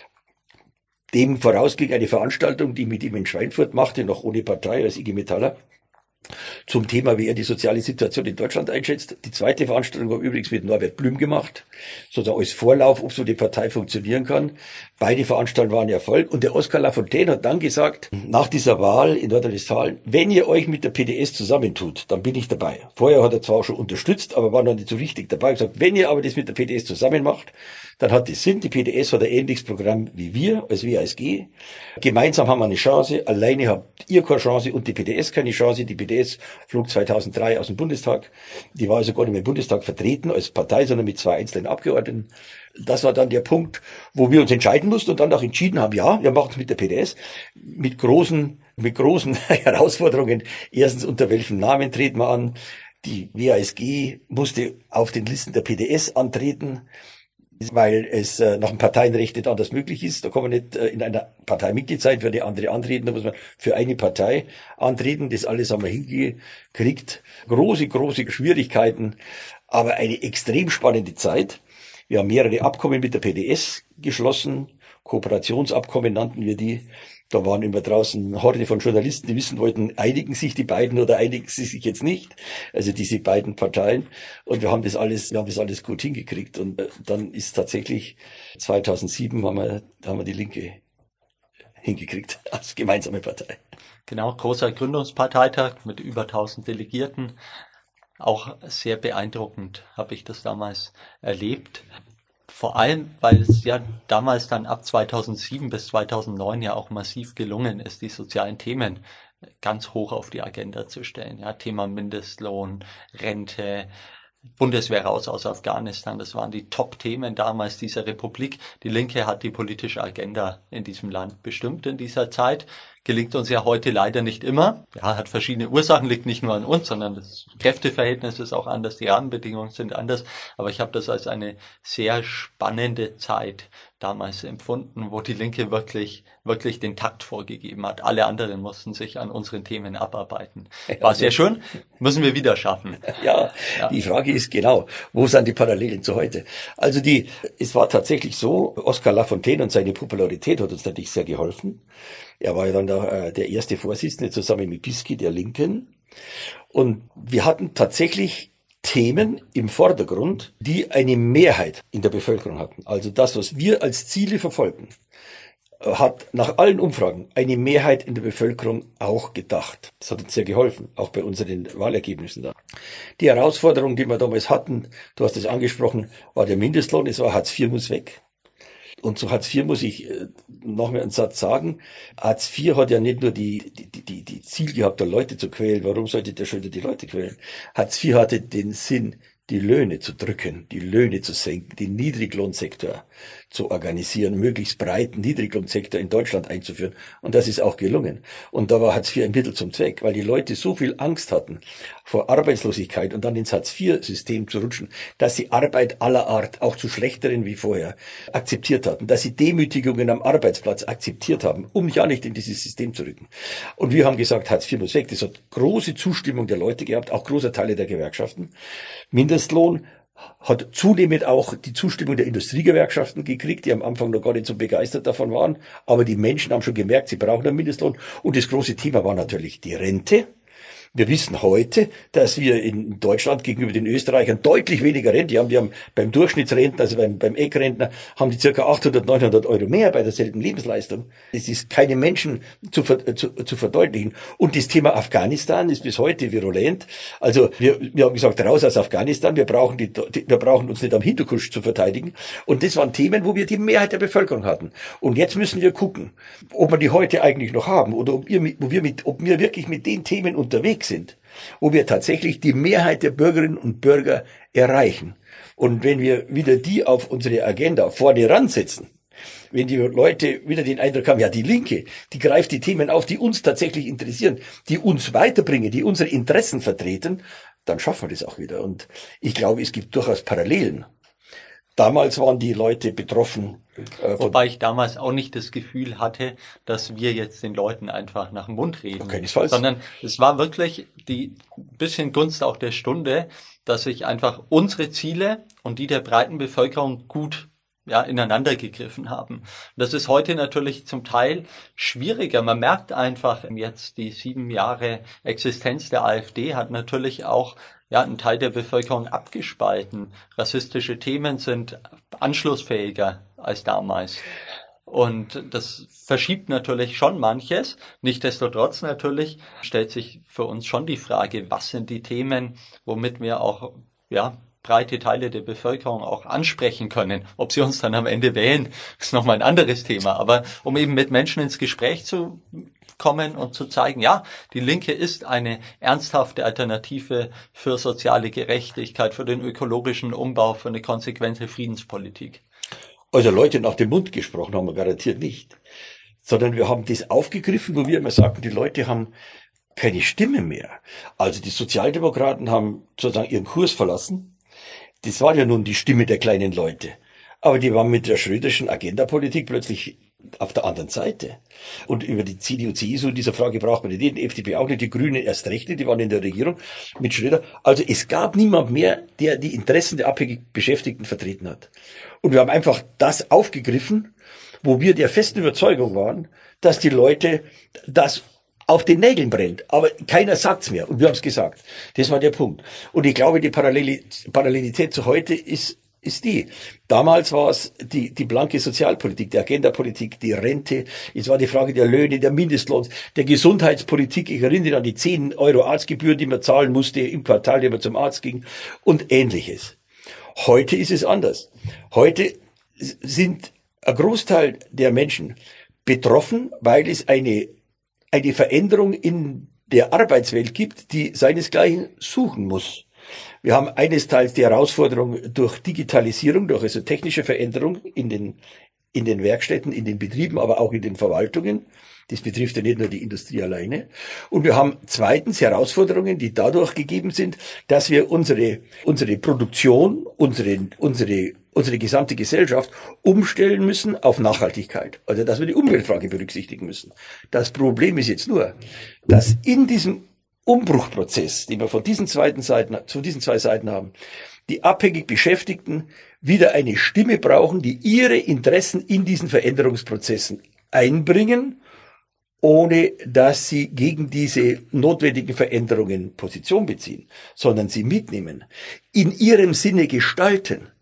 dem vorausging eine Veranstaltung, die ich mit ihm in Schweinfurt machte, noch ohne Partei als I G Metaller, zum Thema, wie er die soziale Situation in Deutschland einschätzt. Die zweite Veranstaltung war übrigens mit Norbert Blüm gemacht, sozusagen als Vorlauf, ob so die Partei funktionieren kann. Beide Veranstaltungen waren Erfolg. Und der Oskar Lafontaine hat dann gesagt, nach dieser Wahl in Nordrhein-Westfalen, wenn ihr euch mit der P D S zusammentut, dann bin ich dabei. Vorher hat er zwar auch schon unterstützt, aber war noch nicht so richtig dabei. Er hat gesagt, wenn ihr aber das mit der P D S zusammen macht, dann hat das Sinn. Die P D S hat ein ähnliches Programm wie wir, als W A S G. Gemeinsam haben wir eine Chance. Alleine habt ihr keine Chance und die P D S keine Chance. Die P D S flog zweitausenddrei aus dem Bundestag. Die war also gar nicht mehr im Bundestag vertreten als Partei, sondern mit zwei einzelnen Abgeordneten. Das war dann der Punkt, wo wir uns entscheiden mussten und dann auch entschieden haben, ja, wir machen es mit der P D S, mit großen, mit großen Herausforderungen. Erstens, unter welchem Namen treten wir an? Die W A S G musste auf den Listen der P D S antreten, weil es äh, nach dem Parteienrecht nicht anders möglich ist. Da kann man nicht äh, in einer Partei Mitglied sein, für eine andere antreten, da muss man für eine Partei antreten. Das alles haben wir hingekriegt. Große, große Schwierigkeiten, aber eine extrem spannende Zeit. Wir haben mehrere Abkommen mit der P D S geschlossen, Kooperationsabkommen nannten wir die. Da waren immer draußen Horde von Journalisten, die wissen wollten, einigen sich die beiden oder einigen sie sich jetzt nicht. Also diese beiden Parteien. Und wir haben das alles, wir haben das alles gut hingekriegt. Und dann ist tatsächlich zweitausendsieben haben wir, haben wir die Linke hingekriegt als gemeinsame Partei. Genau, großer Gründungsparteitag mit über tausend Delegierten. Auch sehr beeindruckend habe ich das damals erlebt. Vor allem, weil es ja damals dann ab zweitausendsieben bis zweitausendneun ja auch massiv gelungen ist, die sozialen Themen ganz hoch auf die Agenda zu stellen. Ja, Thema Mindestlohn, Rente, Bundeswehr raus aus Afghanistan, das waren die Top-Themen damals dieser Republik. Die Linke hat die politische Agenda in diesem Land bestimmt in dieser Zeit. Gelingt uns ja heute leider nicht immer. Ja, hat verschiedene Ursachen, liegt nicht nur an uns, sondern das Kräfteverhältnis ist auch anders, die Rahmenbedingungen sind anders. Aber ich habe das als eine sehr spannende Zeit damals empfunden, wo die Linke wirklich, wirklich den Takt vorgegeben hat. Alle anderen mussten sich an unseren Themen abarbeiten. War sehr schön, müssen wir wieder schaffen. Ja, ja, die Frage ist genau, wo sind die Parallelen zu heute? Also die, es war tatsächlich so, Oskar Lafontaine und seine Popularität hat uns natürlich sehr geholfen. Er war ja dann der, der erste Vorsitzende zusammen mit Bisky, der Linken. Und wir hatten tatsächlich Themen im Vordergrund, die eine Mehrheit in der Bevölkerung hatten. Also das, was wir als Ziele verfolgen. hat nach allen Umfragen eine Mehrheit in der Bevölkerung auch gedacht. Das hat uns sehr geholfen, auch bei unseren Wahlergebnissen da. Die Herausforderung, die wir damals hatten, du hast es angesprochen, war der Mindestlohn. Es war Hartz vier muss weg. Und zu Hartz vier muss ich noch mal einen Satz sagen. Hartz vier hat ja nicht nur die, die, die, die Ziel gehabt, da Leute zu quälen. Warum sollte der schon die Leute quälen? Hartz vier hatte den Sinn, die Löhne zu drücken, die Löhne zu senken, den Niedriglohnsektor zu organisieren, möglichst breiten Niedriglohnsektor in Deutschland einzuführen. Und das ist auch gelungen. Und da war Hartz vier ein Mittel zum Zweck, weil die Leute so viel Angst hatten vor Arbeitslosigkeit und dann ins Hartz vier System zu rutschen, dass sie Arbeit aller Art, auch zu schlechteren wie vorher, akzeptiert hatten, dass sie Demütigungen am Arbeitsplatz akzeptiert haben, um ja nicht in dieses System zu rücken. Und wir haben gesagt, Hartz vier muss weg. Das hat große Zustimmung der Leute gehabt, auch großer Teile der Gewerkschaften. Mindestlohn hat zunehmend auch die Zustimmung der Industriegewerkschaften gekriegt, die am Anfang noch gar nicht so begeistert davon waren. Aber die Menschen haben schon gemerkt, sie brauchen einen Mindestlohn. Und das große Thema war natürlich die Rente. Wir wissen heute, dass wir in Deutschland gegenüber den Österreichern deutlich weniger Rente haben. Die haben beim Durchschnittsrentner, also beim, beim Eckrentner, haben die circa achthundert, neunhundert Euro mehr bei derselben Lebensleistung. Das ist keine Menschen zu, zu, zu verdeutlichen. Und das Thema Afghanistan ist bis heute virulent. Also wir, wir haben gesagt, raus aus Afghanistan. Wir brauchen die, wir brauchen uns nicht am Hinterkusch zu verteidigen. Und das waren Themen, wo wir die Mehrheit der Bevölkerung hatten. Und jetzt müssen wir gucken, ob wir die heute eigentlich noch haben oder ob wir, mit, ob wir, mit, ob wir wirklich mit den Themen unterwegs sind, wo wir tatsächlich die Mehrheit der Bürgerinnen und Bürger erreichen. Und wenn wir wieder die auf unsere Agenda vorne ransetzen, wenn die Leute wieder den Eindruck haben, ja, die Linke, die greift die Themen auf, die uns tatsächlich interessieren, die uns weiterbringen, die unsere Interessen vertreten, dann schaffen wir das auch wieder. Und ich glaube, es gibt durchaus Parallelen. Damals waren die Leute betroffen. Äh, Wobei ich damals auch nicht das Gefühl hatte, dass wir jetzt den Leuten einfach nach dem Mund reden. Keinesfalls. Sondern es war wirklich die bisschen Gunst auch der Stunde, dass sich einfach unsere Ziele und die der breiten Bevölkerung gut ja, ineinander gegriffen haben. Das ist heute natürlich zum Teil schwieriger. Man merkt einfach, jetzt die sieben Jahre Existenz der AfD hat natürlich auch ja, einen Teil der Bevölkerung abgespalten. Rassistische Themen sind anschlussfähiger als damals. Und das verschiebt natürlich schon manches. Nichtsdestotrotz natürlich stellt sich für uns schon die Frage, was sind die Themen, womit wir auch, ja, breite Teile der Bevölkerung auch ansprechen können. Ob sie uns dann am Ende wählen, ist nochmal ein anderes Thema. Aber um eben mit Menschen ins Gespräch zu kommen und zu zeigen, ja, die Linke ist eine ernsthafte Alternative für soziale Gerechtigkeit, für den ökologischen Umbau, für eine konsequente Friedenspolitik. Also Leute nach dem Mund gesprochen haben wir garantiert nicht. Sondern wir haben das aufgegriffen, wo wir immer sagten, die Leute haben keine Stimme mehr. Also die Sozialdemokraten haben sozusagen ihren Kurs verlassen. Das war ja nun die Stimme der kleinen Leute. Aber die waren mit der Schröderschen Agendapolitik plötzlich auf der anderen Seite. Und über die C D U, C S U in dieser Frage braucht man nicht reden, F D P auch nicht, die Grünen erst recht nicht, die waren in der Regierung mit Schröder. Also es gab niemand mehr, der die Interessen der abhängig Beschäftigten vertreten hat. Und wir haben einfach das aufgegriffen, wo wir der festen Überzeugung waren, dass die Leute das auf den Nägeln brennt, aber keiner sagt's mehr. Und wir haben es gesagt. Das war der Punkt. Und ich glaube, die Parallelität zu heute ist ist die. Damals war es die die blanke Sozialpolitik, die Agendapolitik, die Rente. Es war die Frage der Löhne, der Mindestlohns, der Gesundheitspolitik. Ich erinnere an die zehn Euro Arztgebühren, die man zahlen musste im Quartal, wenn man zum Arzt ging und Ähnliches. Heute ist es anders. Heute sind ein Großteil der Menschen betroffen, weil es eine eine Veränderung in der Arbeitswelt gibt, die seinesgleichen suchen muss. Wir haben eines Teils die Herausforderung durch Digitalisierung, durch also technische Veränderung in den, in den Werkstätten, in den Betrieben, aber auch in den Verwaltungen. Das betrifft ja nicht nur die Industrie alleine. Und wir haben zweitens Herausforderungen, die dadurch gegeben sind, dass wir unsere, unsere Produktion, unsere, unsere, unsere gesamte Gesellschaft umstellen müssen auf Nachhaltigkeit. Also, dass wir die Umweltfrage berücksichtigen müssen. Das Problem ist jetzt nur, dass in diesem Umbruchprozess, den wir von diesen zweiten Seiten, von diesen zwei Seiten haben, die abhängig Beschäftigten wieder eine Stimme brauchen, die ihre Interessen in diesen Veränderungsprozessen einbringen, ohne dass sie gegen diese notwendigen Veränderungen Position beziehen, sondern sie mitnehmen, in ihrem Sinne gestalten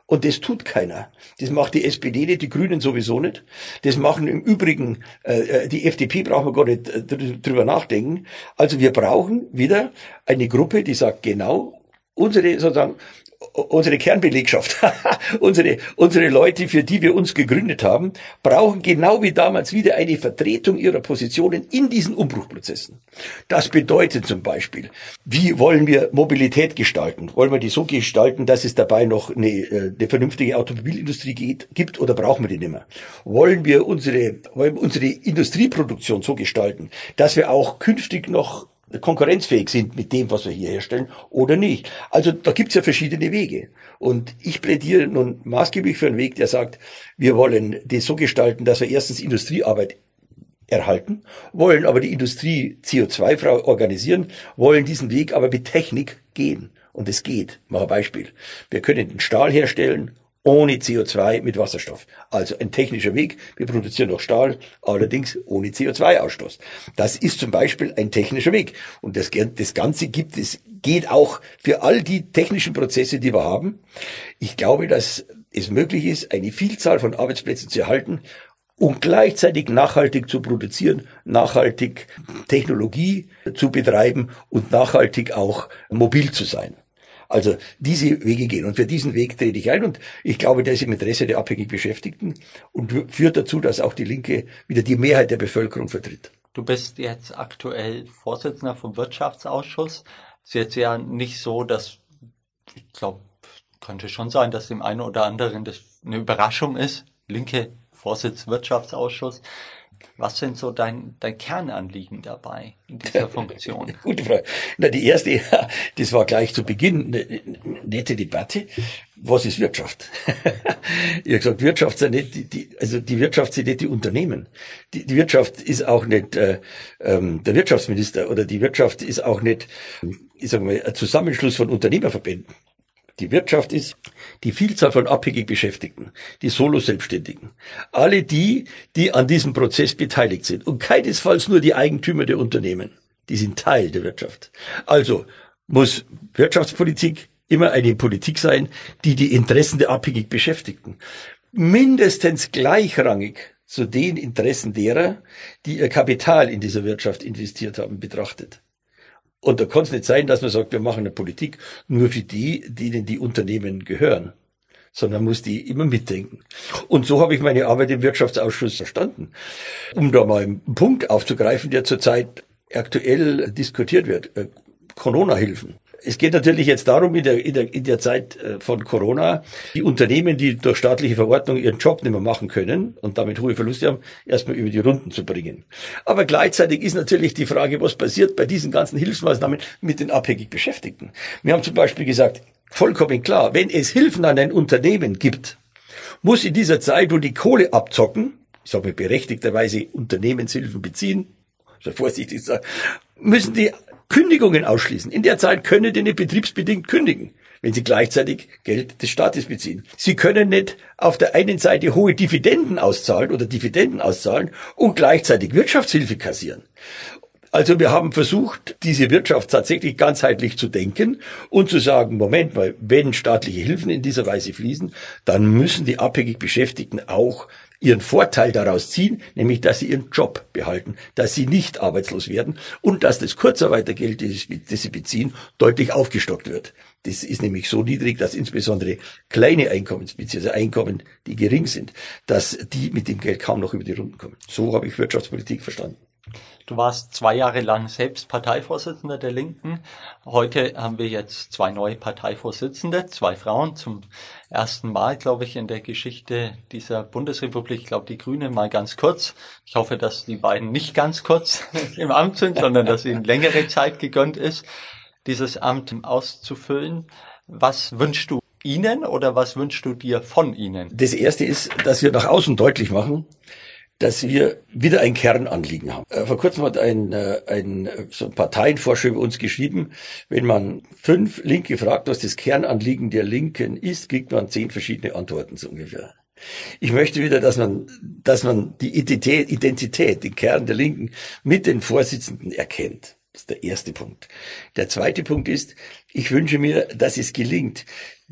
Und das tut keiner. Das macht die S P D nicht, die Grünen sowieso nicht. Das machen im Übrigen, äh, die F D P brauchen wir gar nicht äh, drüber nachdenken. Also wir brauchen wieder eine Gruppe, die sagt, genau, unsere sozusagen unsere Kernbelegschaft, unsere unsere Leute, für die wir uns gegründet haben, brauchen genau wie damals wieder eine Vertretung ihrer Positionen in diesen Umbruchprozessen. Das bedeutet zum Beispiel, wie wollen wir Mobilität gestalten? Wollen wir die so gestalten, dass es dabei noch eine, eine vernünftige Automobilindustrie geht, gibt, oder brauchen wir die nicht mehr? Wollen wir unsere wollen wir unsere Industrieproduktion so gestalten, dass wir auch künftig noch konkurrenzfähig sind mit dem, was wir hier herstellen, oder nicht. Also da gibt's ja verschiedene Wege. Und ich plädiere nun maßgeblich für einen Weg, der sagt, wir wollen das so gestalten, dass wir erstens Industriearbeit erhalten, wollen aber die Industrie C O zwei frei organisieren, wollen diesen Weg aber mit Technik gehen. Und es geht. Mal ein Beispiel. Wir können den Stahl herstellen ohne C O zwei mit Wasserstoff. Also ein technischer Weg. Wir produzieren noch Stahl, allerdings ohne C O zwei Ausstoß. Das ist zum Beispiel ein technischer Weg. Und das, das Ganze gibt es, geht auch für all die technischen Prozesse, die wir haben. Ich glaube, dass es möglich ist, eine Vielzahl von Arbeitsplätzen zu erhalten und gleichzeitig nachhaltig zu produzieren, nachhaltig Technologie zu betreiben und nachhaltig auch mobil zu sein. Also diese Wege gehen. Und für diesen Weg trete ich ein. Und ich glaube, der ist im Interesse der abhängig Beschäftigten und führt dazu, dass auch die Linke wieder die Mehrheit der Bevölkerung vertritt. Du bist jetzt aktuell Vorsitzender vom Wirtschaftsausschuss. Ist jetzt ja nicht so, dass, ich glaube, könnte schon sein, dass dem einen oder anderen das eine Überraschung ist. Linke Vorsitz Wirtschaftsausschuss. Was sind so dein, dein Kernanliegen dabei in dieser Funktion? Gute Frage. Na, die erste, das war gleich zu Beginn eine nette Debatte. Was ist Wirtschaft? Ich habe gesagt, Wirtschaft sind nicht die, die, also die Wirtschaft sind nicht die Unternehmen. Die, die Wirtschaft ist auch nicht äh, ähm, der Wirtschaftsminister, oder die Wirtschaft ist auch nicht, ich sag mal, ein Zusammenschluss von Unternehmerverbänden. Die Wirtschaft ist die Vielzahl von abhängig Beschäftigten, die Solo-Selbstständigen, alle die, die an diesem Prozess beteiligt sind und keinesfalls nur die Eigentümer der Unternehmen. Die sind Teil der Wirtschaft. Also muss Wirtschaftspolitik immer eine Politik sein, die die Interessen der abhängig Beschäftigten mindestens gleichrangig zu den Interessen derer, die ihr Kapital in dieser Wirtschaft investiert haben, betrachtet. Und da kann es nicht sein, dass man sagt, wir machen eine Politik nur für die, denen die Unternehmen gehören, sondern muss die immer mitdenken. Und so habe ich meine Arbeit im Wirtschaftsausschuss verstanden. Um da mal einen Punkt aufzugreifen, der zurzeit aktuell diskutiert wird, äh, Corona-Hilfen. Es geht natürlich jetzt darum, in der, in der, in der Zeit von Corona, die Unternehmen, die durch staatliche Verordnung ihren Job nicht mehr machen können und damit hohe Verluste haben, erstmal über die Runden zu bringen. Aber gleichzeitig ist natürlich die Frage, was passiert bei diesen ganzen Hilfsmaßnahmen mit den abhängig Beschäftigten. Wir haben zum Beispiel gesagt, vollkommen klar, wenn es Hilfen an ein Unternehmen gibt, muss in dieser Zeit, wo die Kohle abzocken, ich sage mal berechtigterweise Unternehmenshilfen beziehen, so vorsichtig sagen, müssen die Kündigungen ausschließen. In der Zeit können die nicht betriebsbedingt kündigen, wenn sie gleichzeitig Geld des Staates beziehen. Sie können nicht auf der einen Seite hohe Dividenden auszahlen oder Dividenden auszahlen und gleichzeitig Wirtschaftshilfe kassieren. Also wir haben versucht, diese Wirtschaft tatsächlich ganzheitlich zu denken und zu sagen, Moment mal, wenn staatliche Hilfen in dieser Weise fließen, dann müssen die abhängig Beschäftigten auch ihren Vorteil daraus ziehen, nämlich dass sie ihren Job behalten, dass sie nicht arbeitslos werden und dass das Kurzarbeitergeld, das sie beziehen, deutlich aufgestockt wird. Das ist nämlich so niedrig, dass insbesondere kleine Einkommensbezieher, also Einkommen, die gering sind, dass die mit dem Geld kaum noch über die Runden kommen. So habe ich Wirtschaftspolitik verstanden. Du warst zwei Jahre lang selbst Parteivorsitzender der Linken. Heute haben wir jetzt zwei neue Parteivorsitzende, zwei Frauen, zum ersten Mal, glaube ich, in der Geschichte dieser Bundesrepublik. Ich glaube, die Grünen mal ganz kurz. Ich hoffe, dass die beiden nicht ganz kurz im Amt sind, sondern dass ihnen längere Zeit gegönnt ist, dieses Amt auszufüllen. Was wünschst du ihnen oder was wünschst du dir von ihnen? Das Erste ist, dass wir nach außen deutlich machen, dass wir wieder ein Kernanliegen haben. Vor kurzem hat ein, ein, so ein Parteienforscher über uns geschrieben, wenn man fünf Linke fragt, was das Kernanliegen der Linken ist, kriegt man zehn verschiedene Antworten so ungefähr. Ich möchte wieder, dass man, dass man die Identität, Identität, den Kern der Linken mit den Vorsitzenden erkennt. Das ist der erste Punkt. Der zweite Punkt ist, ich wünsche mir, dass es gelingt, die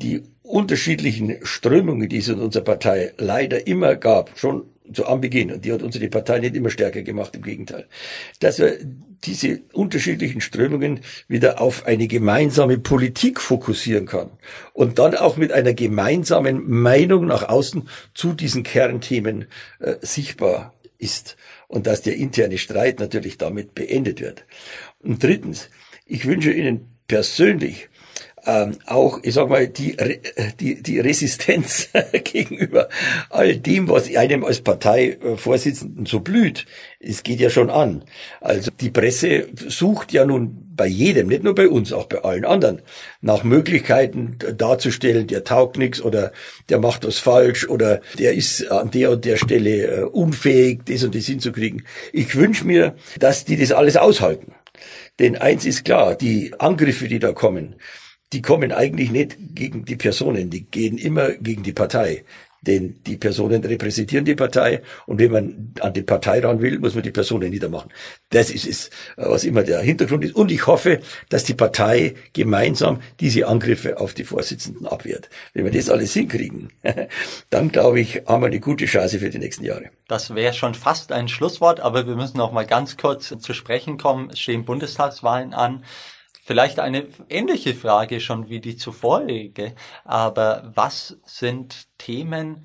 unterschiedlichen Strömungen, die es in unserer Partei leider immer gab, schon zu Anbeginn, und die hat unsere Partei nicht immer stärker gemacht, im Gegenteil, dass wir diese unterschiedlichen Strömungen wieder auf eine gemeinsame Politik fokussieren kann und dann auch mit einer gemeinsamen Meinung nach außen zu diesen Kernthemen äh, sichtbar ist und dass der interne Streit natürlich damit beendet wird. Und drittens, ich wünsche Ihnen persönlich Ähm, auch, ich sag mal, die, die, die Resistenz gegenüber all dem, was einem als Parteivorsitzenden so blüht. Es geht ja schon an. Also die Presse sucht ja nun bei jedem, nicht nur bei uns, auch bei allen anderen, nach Möglichkeiten darzustellen, der taugt nichts oder der macht was falsch oder der ist an der und der Stelle unfähig, das und das hinzukriegen. Ich wünsche mir, dass die das alles aushalten. Denn eins ist klar, die Angriffe, die da kommen, die kommen eigentlich nicht gegen die Personen, die gehen immer gegen die Partei. Denn die Personen repräsentieren die Partei und wenn man an die Partei ran will, muss man die Personen niedermachen. Das ist es, was immer der Hintergrund ist. Und ich hoffe, dass die Partei gemeinsam diese Angriffe auf die Vorsitzenden abwehrt. Wenn wir das alles hinkriegen, dann glaube ich, haben wir eine gute Chance für die nächsten Jahre. Das wäre schon fast ein Schlusswort, aber wir müssen noch mal ganz kurz zu sprechen kommen. Es stehen Bundestagswahlen an. Vielleicht eine ähnliche Frage schon wie die zuvorige, aber was sind Themen,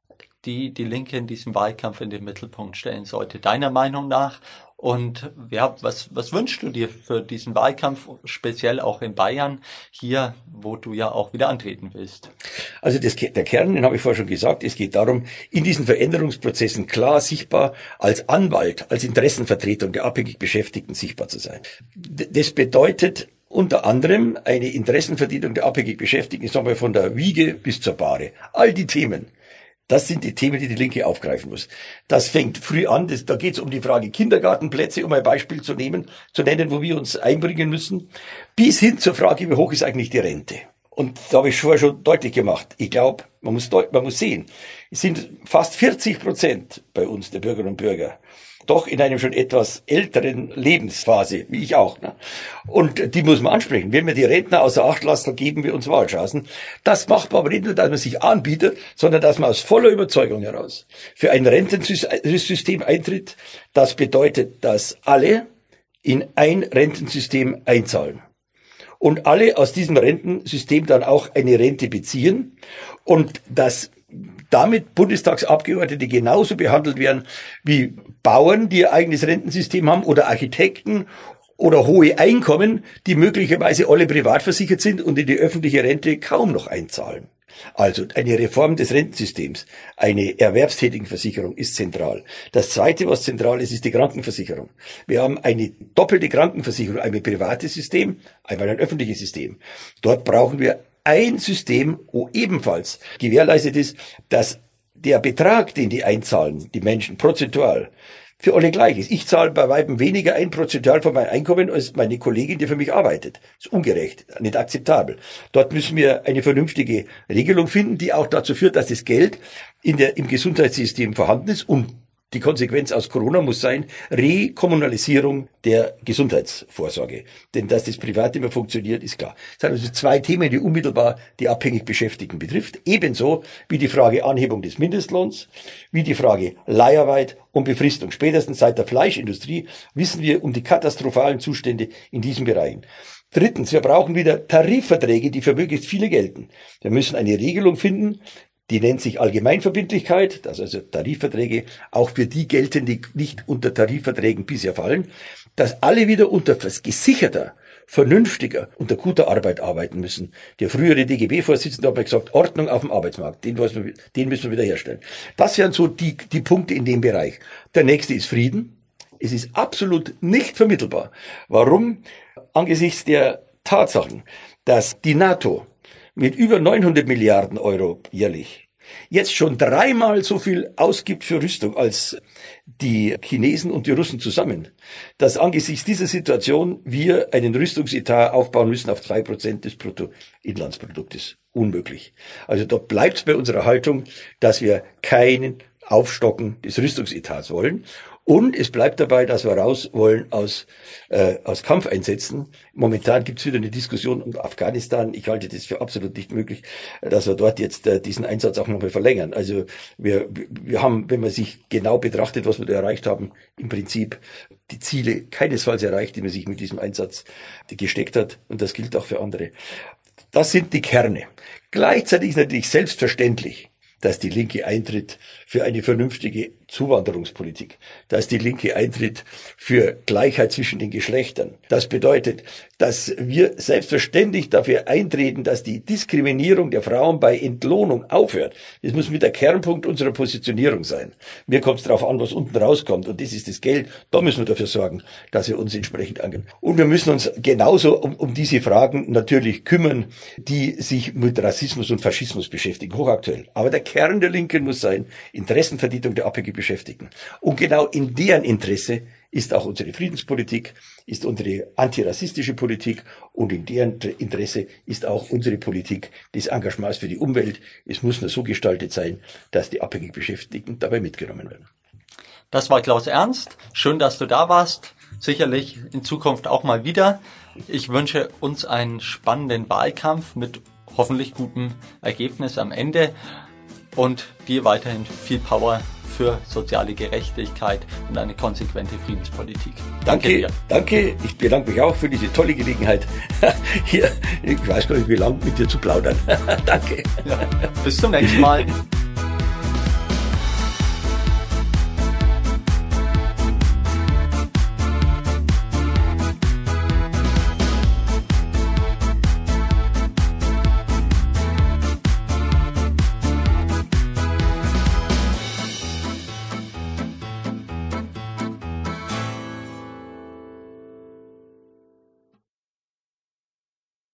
die die Linke in diesem Wahlkampf in den Mittelpunkt stellen sollte, deiner Meinung nach? Und ja, was, was wünschst du dir für diesen Wahlkampf, speziell auch in Bayern, hier, wo du ja auch wieder antreten willst? Also das, der Kern, den habe ich vorher schon gesagt, es geht darum, in diesen Veränderungsprozessen klar sichtbar als Anwalt, als Interessenvertretung der abhängig Beschäftigten sichtbar zu sein. Das bedeutet unter anderem eine Interessenvertretung der abhängig Beschäftigten, ich sage mal von der Wiege bis zur Bahre. All die Themen. Das sind die Themen, die die Linke aufgreifen muss. Das fängt früh an, das, da geht es um die Frage Kindergartenplätze, um ein Beispiel zu nehmen, zu nennen, wo wir uns einbringen müssen, bis hin zur Frage, wie hoch ist eigentlich die Rente? Und da habe ich vorher schon deutlich gemacht. Ich glaube, man muss, man muss sehen, es sind fast vierzig Prozent bei uns der Bürgerinnen und Bürger doch in einem schon etwas älteren Lebensphase, wie ich auch. Ne? Und die muss man ansprechen. Wenn wir die Rentner außer Acht lassen, dann geben wir uns Wahlchancen. Das macht man aber nicht nur, dass man sich anbietet, sondern dass man aus voller Überzeugung heraus für ein Rentensystem eintritt. Das bedeutet, dass alle in ein Rentensystem einzahlen. Und alle aus diesem Rentensystem dann auch eine Rente beziehen. Und dass damit Bundestagsabgeordnete genauso behandelt werden wie Bauern, die ihr eigenes Rentensystem haben, oder Architekten oder hohe Einkommen, die möglicherweise alle privat versichert sind und in die öffentliche Rente kaum noch einzahlen. Also eine Reform des Rentensystems, eine Erwerbstätigenversicherung ist zentral. Das Zweite, was zentral ist, ist die Krankenversicherung. Wir haben eine doppelte Krankenversicherung, ein privates System, einmal ein öffentliches System. Dort brauchen wir ein System, wo ebenfalls gewährleistet ist, dass der Betrag, den die einzahlen, die Menschen prozentual, für alle gleich ist. Ich zahle bei weitem weniger ein prozentual von meinem Einkommen als meine Kollegin, die für mich arbeitet. Das ist ungerecht, nicht akzeptabel. Dort müssen wir eine vernünftige Regelung finden, die auch dazu führt, dass das Geld in der, im Gesundheitssystem vorhanden ist. Und die Konsequenz aus Corona muss sein, Rekommunalisierung der Gesundheitsvorsorge. Denn dass das privat immer funktioniert, ist klar. Das sind also zwei Themen, die unmittelbar die abhängig Beschäftigten betrifft. Ebenso wie die Frage Anhebung des Mindestlohns, wie die Frage Leiharbeit und Befristung. Spätestens seit der Fleischindustrie wissen wir um die katastrophalen Zustände in diesen Bereichen. Drittens, wir brauchen wieder Tarifverträge, die für möglichst viele gelten. Wir müssen eine Regelung finden, die nennt sich Allgemeinverbindlichkeit, dass also Tarifverträge auch für die gelten, die nicht unter Tarifverträgen bisher fallen, dass alle wieder unter gesicherter, vernünftiger, unter guter Arbeit arbeiten müssen. Der frühere D G B-Vorsitzende hat mal gesagt, Ordnung auf dem Arbeitsmarkt, den müssen wir, den müssen wir wieder herstellen. Das wären so die, die Punkte in dem Bereich. Der nächste ist Frieden. Es ist absolut nicht vermittelbar. Warum? Angesichts der Tatsachen, dass die NATO mit über neunhundert Milliarden Euro jährlich jetzt schon dreimal so viel ausgibt für Rüstung als die Chinesen und die Russen zusammen, dass angesichts dieser Situation wir einen Rüstungsetat aufbauen müssen auf zwei Prozent des Bruttoinlandsproduktes. Unmöglich. Also da bleibt bei unserer Haltung, dass wir keinen Aufstocken des Rüstungsetats wollen. Und es bleibt dabei, dass wir raus wollen aus, äh, aus Kampfeinsätzen. Momentan gibt's wieder eine Diskussion um Afghanistan. Ich halte das für absolut nicht möglich, dass wir dort jetzt äh, diesen Einsatz auch nochmal verlängern. Also wir, wir haben, wenn man sich genau betrachtet, was wir da erreicht haben, im Prinzip die Ziele keinesfalls erreicht, die man sich mit diesem Einsatz gesteckt hat. Und das gilt auch für andere. Das sind die Kerne. Gleichzeitig ist natürlich selbstverständlich, dass die Linke eintritt für eine vernünftige Zuwanderungspolitik, dass die Linke eintritt für Gleichheit zwischen den Geschlechtern. Das bedeutet, dass wir selbstverständlich dafür eintreten, dass die Diskriminierung der Frauen bei Entlohnung aufhört. Das muss mit der Kernpunkt unserer Positionierung sein. Mir kommt es darauf an, was unten rauskommt, und das ist das Geld. Da müssen wir dafür sorgen, dass wir uns entsprechend angehen. Und wir müssen uns genauso um, um diese Fragen natürlich kümmern, die sich mit Rassismus und Faschismus beschäftigen, hochaktuell. Aber der Kern der Linken muss sein, Interessenvertretung der abhängig Beschäftigten. Und genau in deren Interesse ist auch unsere Friedenspolitik, ist unsere antirassistische Politik, und in deren Interesse ist auch unsere Politik des Engagements für die Umwelt. Es muss nur so gestaltet sein, dass die abhängig Beschäftigten dabei mitgenommen werden. Das war Klaus Ernst. Schön, dass du da warst. Sicherlich in Zukunft auch mal wieder. Ich wünsche uns einen spannenden Wahlkampf mit hoffentlich gutem Ergebnis am Ende. Und dir weiterhin viel Power für soziale Gerechtigkeit und eine konsequente Friedenspolitik. Danke, danke dir. Danke, ich bedanke mich auch für diese tolle Gelegenheit, hier, ich weiß gar nicht, wie lange mit dir zu plaudern. Danke. Ja, bis zum nächsten Mal.